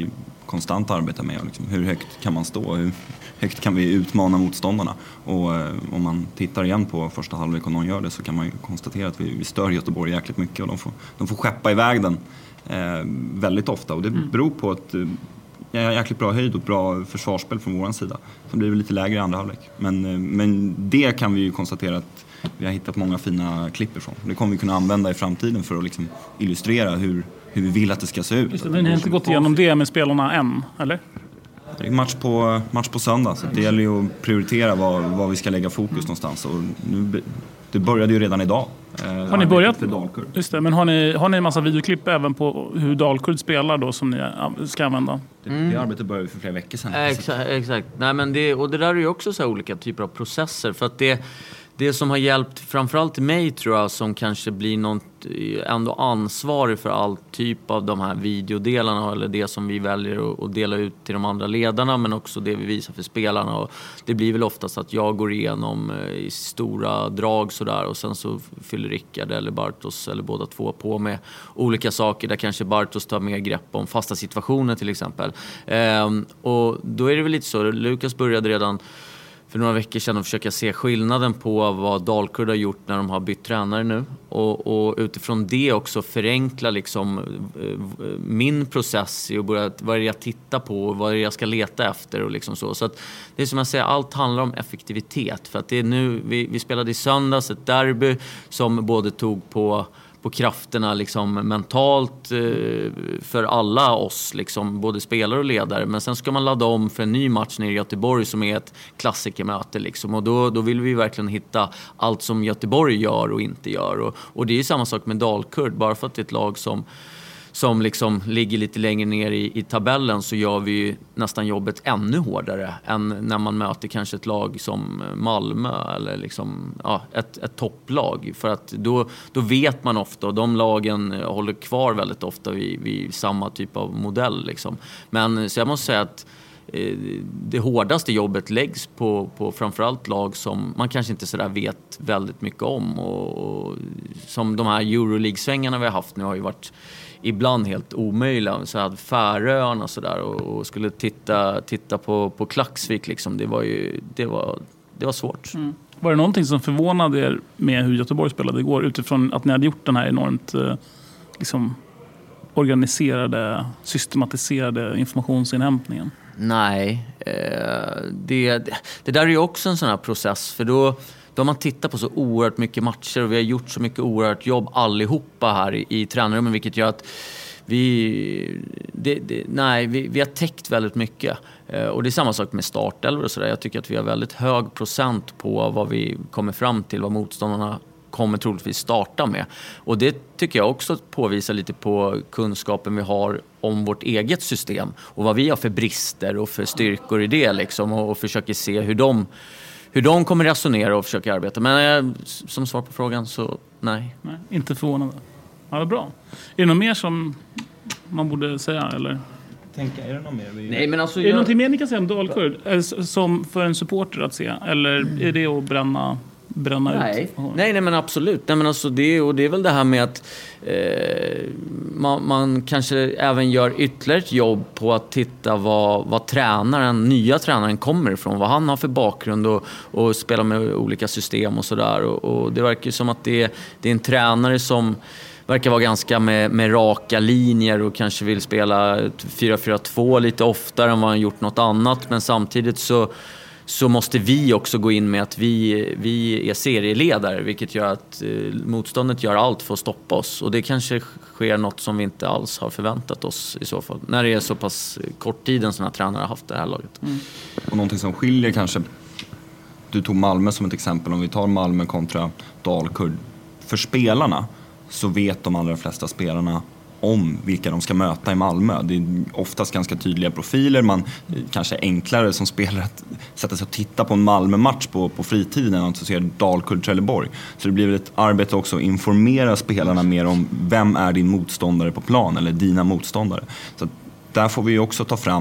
konstant arbetar med. Liksom, hur högt kan man stå? Hur högt kan vi utmana motståndarna? Och eh, om man tittar igen på första halvlek och någon gör det, så kan man ju konstatera att vi, vi stör Göteborg jäkligt mycket, och de får, de får skeppa iväg den eh, väldigt ofta. Och det beror på ett eh, jäkligt bra höjd och bra försvarsspel från vår sida. Som blir lite lägre i andra halvlek. Men, eh, men det kan vi ju konstatera att vi har hittat många fina klipp ifrån. Det kommer vi kunna använda i framtiden för att liksom illustrera hur, hur vi vill att det ska se ut. Just det, men ni har inte gått igenom det med spelarna än, eller? Det är match på, match på söndag, så det gäller ju att prioritera var, var vi ska lägga fokus någonstans. Och nu, det började ju redan idag. Eh, har ni börjat? För Dalkurd. Just det, men har ni, har ni en massa videoklipp även på hur Dalkurd spelar då, som ni ska använda? Det, det arbetet började för flera veckor sedan. Exakt, exakt. Nej, men det, och det där är ju också så här olika typer av processer. För att det, det som har hjälpt framförallt mig, tror jag, som kanske blir något ändå ansvarig för all typ av de här videodelarna, eller det som vi väljer att dela ut till de andra ledarna, men också det vi visar för spelarna. Och det blir väl oftast att jag går igenom i stora drag sådär, och sen så fyller Rickard eller Bartos eller båda två på med olika saker, där kanske Bartos tar mer grepp om fasta situationer till exempel. Ehm, och då är det väl lite så, Lukas började redan för några veckor sedan att försöka se skillnaden på vad Dalkurd har gjort när de har bytt tränare nu. Och, och utifrån det också förenkla liksom, eh, min process i att börja, vad är det jag tittar på och vad är det jag ska leta efter. Och liksom så. Så att det är som jag säger, allt handlar om effektivitet. För att det är nu, vi, vi spelade i söndags ett derby som både tog på... på krafterna liksom mentalt eh, för alla oss, liksom, både spelare och ledare. Men sen ska man ladda om för en ny match nere i Göteborg som är ett klassikermöte. Liksom. Och då, då vill vi verkligen hitta allt som Göteborg gör och inte gör. Och, och det är ju samma sak med Dalkurd. Bara för att det är ett lag som, som liksom ligger lite längre ner i, i tabellen, så gör vi ju nästan jobbet ännu hårdare än när man möter kanske ett lag som Malmö eller liksom, ja, ett, ett topplag. För att då, då vet man ofta, och de lagen håller kvar väldigt ofta vid, vid samma typ av modell. Liksom. Men så jag måste säga att eh, det hårdaste jobbet läggs på, på framförallt lag som man kanske inte så där vet väldigt mycket om. Och, och som de här Euroleague-svängarna vi har haft nu har ju varit ibland helt omöjliga. Så jag hade Färöarna och sådär, och skulle titta, titta på, på Klaxvik. Liksom. Det var ju det var, det var svårt. Mm. Var det någonting som förvånade er med hur Göteborg spelade igår, utifrån att ni hade gjort den här enormt liksom, organiserade, systematiserade informationsinhämtningen? Nej, eh, det, det där är ju också en sån här process, för då Då har man tittat på så oerhört mycket matcher, och vi har gjort så mycket oerhört jobb allihopa här i, i tränarrummen, vilket gör att vi, det, det, nej, vi, vi har täckt väldigt mycket. Eh, och det är samma sak med startelvor och sådär. Jag tycker att vi har väldigt hög procent på vad vi kommer fram till, vad motståndarna kommer troligtvis starta med. Och det tycker jag också påvisar lite på kunskapen vi har om vårt eget system och vad vi har för brister och för styrkor i det liksom, och, och försöker se hur de hur de kommer resonera och försöka arbeta. Men eh, som svar på frågan så nej. Nej, inte förvånande. Ja, det är bra. Är det något mer som man borde säga, eller? Tänka, är det något mer? Vi... Nej, men alltså, är jag... det någonting mer ni kan säga om Dalkurd? Som för en supporter att se? Eller mm. är det att bränna, bränna nej. ut? Nej, nej, men absolut. Nej, men alltså det, och det är väl det här med att eh, man, man kanske även gör ytterligare ett jobb på att titta vad, vad tränaren, nya tränaren kommer ifrån. Vad han har för bakgrund och, och spela med olika system och sådär. Och, och det verkar ju som att det, det är en tränare som verkar vara ganska med, med raka linjer och kanske vill spela fyra fyra två lite oftare än vad han gjort något annat. Men samtidigt så, så måste vi också gå in med att vi, vi är serieledare, vilket gör att eh, motståndet gör allt för att stoppa oss. Och det kanske sker något som vi inte alls har förväntat oss i så fall. När det är så pass kort tid en sån här tränare har haft det här laget. Mm. Och någonting som skiljer kanske, du tog Malmö som ett exempel, om vi tar Malmö kontra Dalkurd. För spelarna så vet de allra flesta spelarna om vilka de ska möta i Malmö. Det är oftast ganska tydliga profiler. Man kanske är enklare som spelare att sätta sig och titta på en Malmö-match på, på fritiden än att se Dalkurd Trelleborg. Så det blir väl ett arbete också att informera spelarna mer om vem är din motståndare på plan eller dina motståndare. Så där får vi också ta fram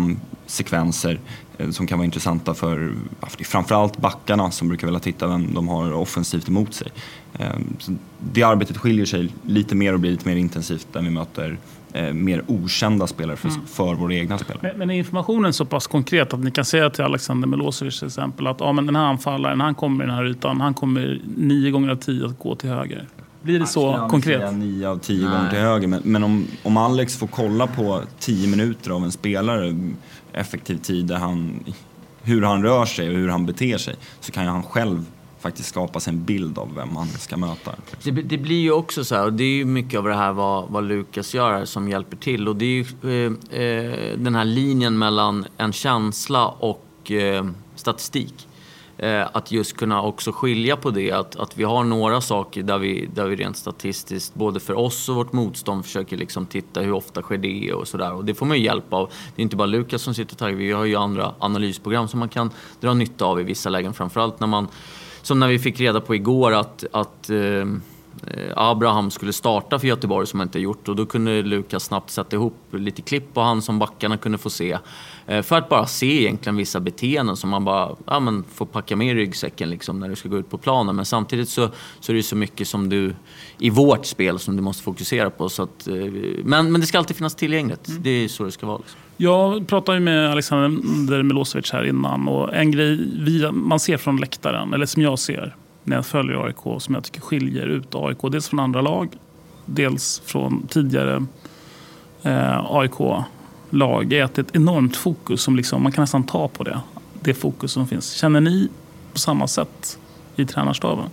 sekvenser eh, som kan vara intressanta för framförallt backarna som brukar vilja titta vem de har offensivt emot sig. Eh, så det arbetet skiljer sig lite mer och blir lite mer intensivt när vi möter eh, mer okända spelare för, mm. för våra egna spelare. Men, men är informationen så pass konkret att ni kan säga till Alexander Milosevic till exempel att ja, men den här anfallaren, han kommer i den här ytan, han kommer nio gånger av tio att gå till höger? Blir det så jag konkret? Jag nio av tio gånger till höger. Men, men om, om Alex får kolla på tio minuter av en spelare effektiv tid där han, hur han rör sig och hur han beter sig, så kan ju han själv faktiskt skapa sig en bild av vem han ska möta. Det, det blir ju också så här, och det är ju mycket av det här vad, vad Lukas gör här som hjälper till. Och det är ju eh, eh, den här linjen mellan en känsla och eh, statistik. Att just kunna också skilja på det, att, att vi har några saker där vi, där vi rent statistiskt både för oss och vårt motstånd försöker liksom titta hur ofta sker det och sådär, och det får man ju hjälp av. Det är inte bara Lukas som sitter och tar, vi har ju andra analysprogram som man kan dra nytta av i vissa lägen, framförallt när man, som när vi fick reda på igår att, att eh, Abraham skulle starta för Göteborg som han inte gjort, och då kunde Lukas snabbt sätta ihop lite klipp på han som backarna kunde få se, för att bara se egentligen vissa beteenden som man bara ja, men får packa med i ryggsäcken liksom, när du ska gå ut på planen. Men samtidigt så, så är det så mycket som du i vårt spel som du måste fokusera på, så att, men, men det ska alltid finnas tillgängligt. Mm. Det är så det ska vara liksom. Jag pratade ju med Alexander Milosevic här innan, och en grej vi, man ser från läktaren, eller som jag ser när jag följer A I K, som jag tycker skiljer ut A I K dels från andra lag, dels från tidigare eh, A I K-lag, är att det är ett enormt fokus som liksom, man kan nästan ta på det, det fokus som finns. Känner ni på samma sätt i tränarstaben?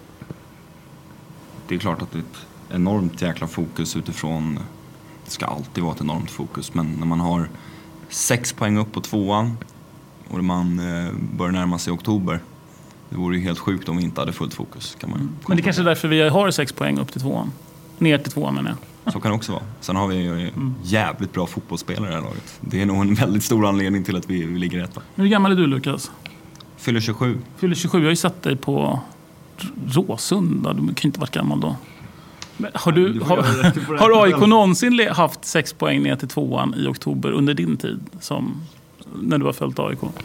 Det är klart att det är ett enormt jäkla fokus utifrån, det ska alltid vara ett enormt fokus, men när man har sex poäng upp på tvåan och man eh, börjar närma sig oktober, det vore ju helt sjukt om vi inte hade fullt fokus. Kan man mm. Men det är kanske är därför vi har sex poäng upp till tvåan. Ner till tvåan menar jag. Så kan det också vara. Sen har vi ju mm. jävligt bra fotbollsspelare i det här laget. Det är nog en väldigt stor anledning till att vi, vi ligger rätt. Hur gammal är du, Lukas? Fyller tjugosju. Fyller tjugosju. Jag har ju sett dig på Råsunda. Du kan inte varit gammal då. Men har, du, har, har A I K någonsin haft sex poäng ner till tvåan i oktober under din tid, som när du har följt A I K?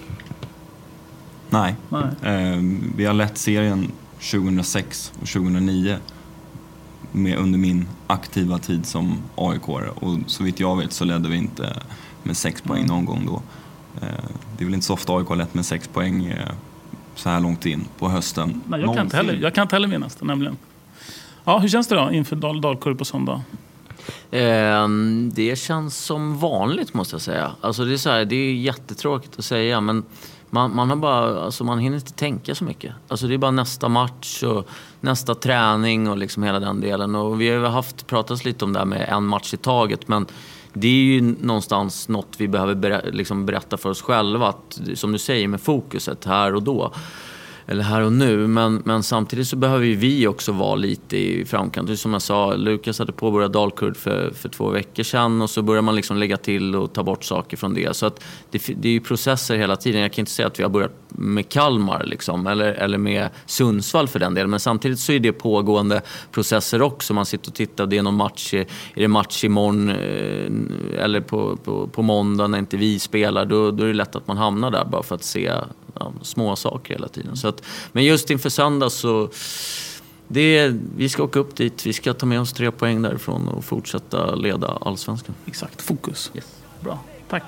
Nej. Nej. Eh, vi har lett serien tjugohundrasex och tjugohundranio med under min aktiva tid som A I K, och så vitt jag vet så ledde vi inte med sex poäng någon gång då. Eh, det är väl inte så ofta A I K har lett med sex poäng eh, så här långt in på hösten. Nej, jag, kan inte heller, jag kan inte heller minnas det nämligen. Ja, hur känns det då inför Dal Dalkurd på söndag? Eh, det känns som vanligt, måste jag säga. Alltså det är så här, det är jättetråkigt att säga, men Man, man har bara, alltså man hinner inte tänka så mycket. Alltså det är bara nästa match och nästa träning och liksom hela den delen. Och vi har haft pratat lite om det här med en match i taget, men det är ju någonstans något vi behöver ber, liksom berätta för oss själva, att, som du säger, med fokuset här och då. Eller här och nu, men, men samtidigt så behöver vi också vara lite i framkant. Som jag sa, Lukas hade påbörjat Dalkurd för, för två veckor sedan, och så börjar man liksom lägga till och ta bort saker från det. Så att det, det är ju processer hela tiden. Jag kan inte säga att vi har börjat med Kalmar liksom, eller, eller med Sundsvall för den delen, men samtidigt så är det pågående processer också. Man sitter och tittar, det är någon match, är det match imorgon eller på, på, på måndag när inte vi spelar, då, då är det lätt att man hamnar där bara för att se ja, små saker hela tiden. Så att, men just inför söndag så det, vi ska åka upp dit, vi ska ta med oss tre poäng därifrån och fortsätta leda Allsvenskan. Exakt, fokus. Yes. Bra, tack.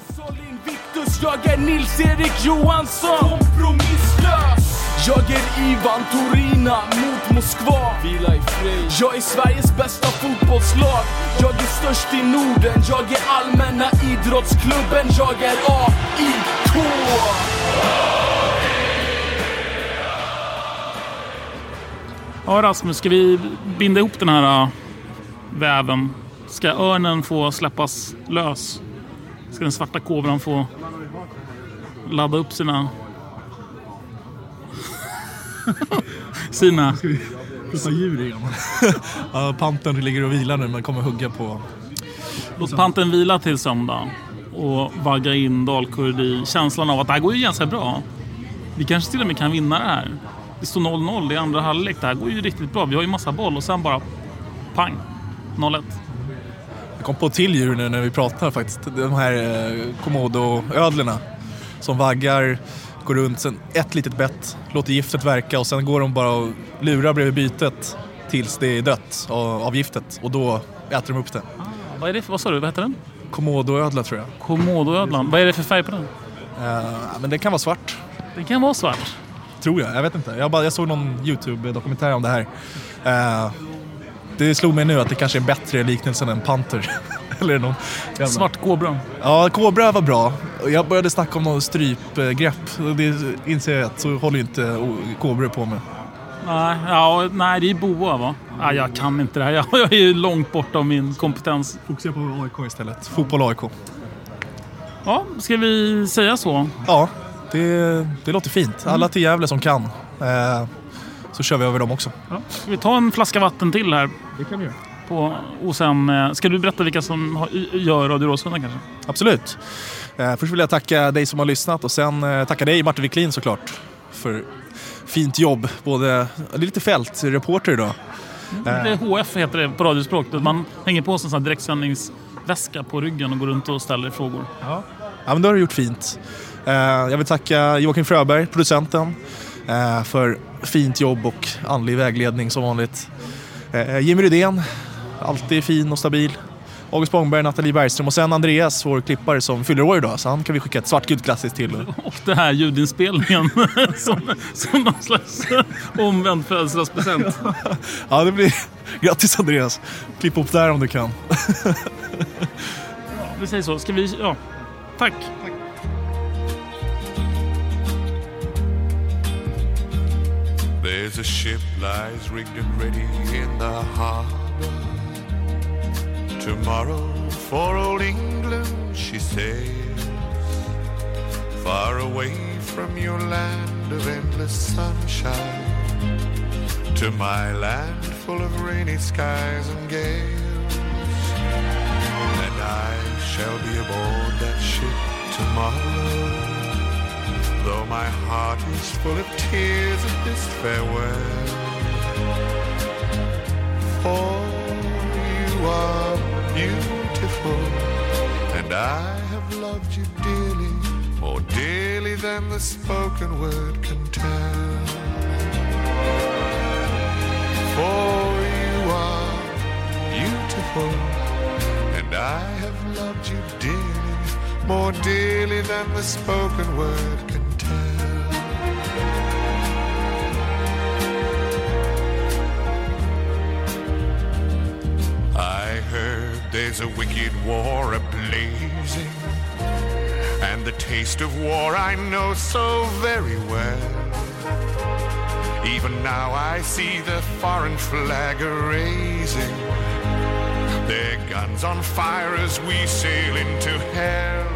Jag är Nils-Erik Johansson, kompromisslös. Jag är Ivan Torina mot Moskva. Vila i fred. Jag är Sveriges bästa fotbollslag. Jag är störst i Norden. Jag är allmänna idrottsklubben. Jag är A I K. Ja, Rasmus, ska vi binda ihop den här uh, väven? Ska örnen få släppas lös? Ska den svarta kobran få ladda upp sina sina ska vi prata djur igen? Ja, pantern ligger och vilar nu, men kommer hugga på. Låt pantern vila till söndag och vagga in Dalkurd i känslan av att det här går ju ganska bra. Vi kanske till och med kan vinna det här. Det står noll noll i andra halvlek. Det här går ju riktigt bra. Vi har ju massa boll och sen bara pang, noll ett. kom på till djur nu när vi pratar faktiskt. De här eh, komodoödlorna som vaggar, går runt, sen ett litet bett, låter giftet verka och sen går de bara och lurar bredvid bytet tills det är dött av, av giftet och då äter de upp det. Ah, vad är det för, vad sa du, vad heter den? Komodoödla tror jag. Komodoödlan, vad är det för färg på den? Uh, men det kan vara svart. Det kan vara svart? Tror jag, jag vet inte. Jag, bara, jag såg någon YouTube-dokumentär om det här. Uh, det slog mig nu att det kanske är en bättre liknelse än en panter. Eller någon svart kobra. Ja, kobra var bra. Jag började snacka om någon strypgrepp. Det inser jag att så håller ju inte kobror på med. Nej, ja, nej, det är boa va? Ja, jag kan inte det här. Jag, jag är ju långt bort av min kompetens. Fokusera på A I K istället. Fotboll A I K. Ja, ska vi säga så? Ja, det, det låter fint. Alla till Gävle som kan. Eh, så kör vi över dem också. Ja. Ska vi ta en flaska vatten till här? Det kan vi göra. På, och sen, ska du berätta vilka som har, gör Radio Råsunda kanske? Absolut. Eh, först vill jag tacka dig som har lyssnat och sen eh, tacka dig Martin Wiklin såklart för fint jobb. Både, det är lite fältreporter idag. Det är H F heter det på radiospråk. Man hänger på sig en sån här direktsändningsväska på ryggen och går runt och ställer frågor. Ja, ja men det har du gjort fint. Eh, jag vill tacka Joakim Fröberg, producenten, eh, för fint jobb och andlig vägledning som vanligt. Eh, Jimmy Rydén, alltid fin och stabil. August Bångberg, Nathalie Bergström och sen Andreas, vår klippare som fyller år idag. Så han kan vi skicka ett svart guldklassiskt till. Och det här ljudinspelningen som, som någon slags omvänd födelsedagspresent. Ja, det blir... Grattis Andreas. Klipp upp där om du kan. Ja, vi säger så. Ska vi... Ja, tack. Tack. There's a ship lies rigged and ready in the harbor. Tomorrow for old England she sails, far away from your land of endless sunshine, to my land full of rainy skies and gales. And I shall be aboard that ship tomorrow, though my heart is full of tears at this farewell. For you are beautiful, and I have loved you dearly, more dearly than the spoken word can tell. For you are beautiful, and I have loved you dearly, more dearly than the spoken word can tell. I heard there's a wicked war a-blazing, and the taste of war I know so very well. Even now I see the foreign flag a-raising, their guns on fire as we sail into hell.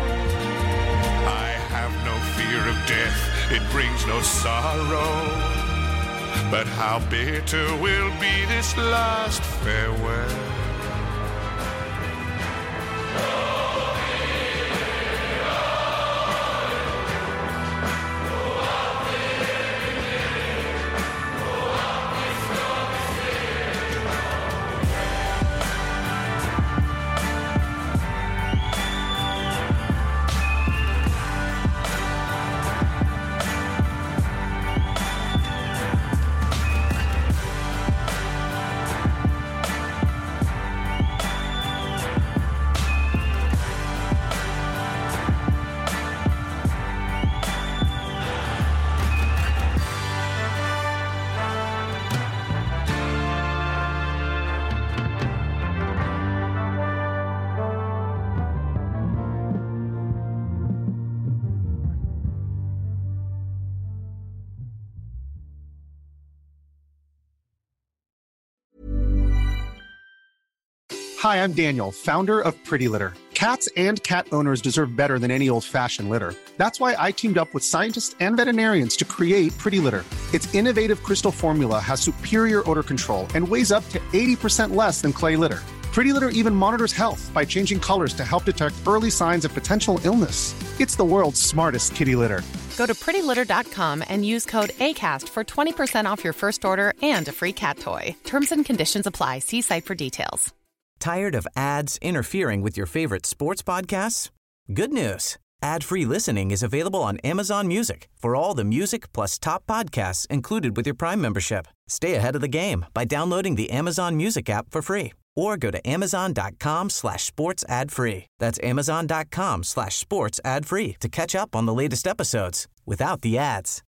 I have no fear of death, it brings no sorrow, but how bitter will be this last farewell. Hi, I'm Daniel, founder of Pretty Litter. Cats and cat owners deserve better than any old-fashioned litter. That's why I teamed up with scientists and veterinarians to create Pretty Litter. Its innovative crystal formula has superior odor control and weighs up to eighty percent less than clay litter. Pretty Litter even monitors health by changing colors to help detect early signs of potential illness. It's the world's smartest kitty litter. Go to pretty litter dot com and use code ACAST for twenty percent off your first order and a free cat toy. Terms and conditions apply. See site for details. Tired of ads interfering with your favorite sports podcasts? Good news. Ad-free listening is available on Amazon Music for all the music plus top podcasts included with your Prime membership. Stay ahead of the game by downloading the Amazon Music app for free or go to amazon.com slash sports ad free. That's amazon.com slash sports ad free to catch up on the latest episodes without the ads.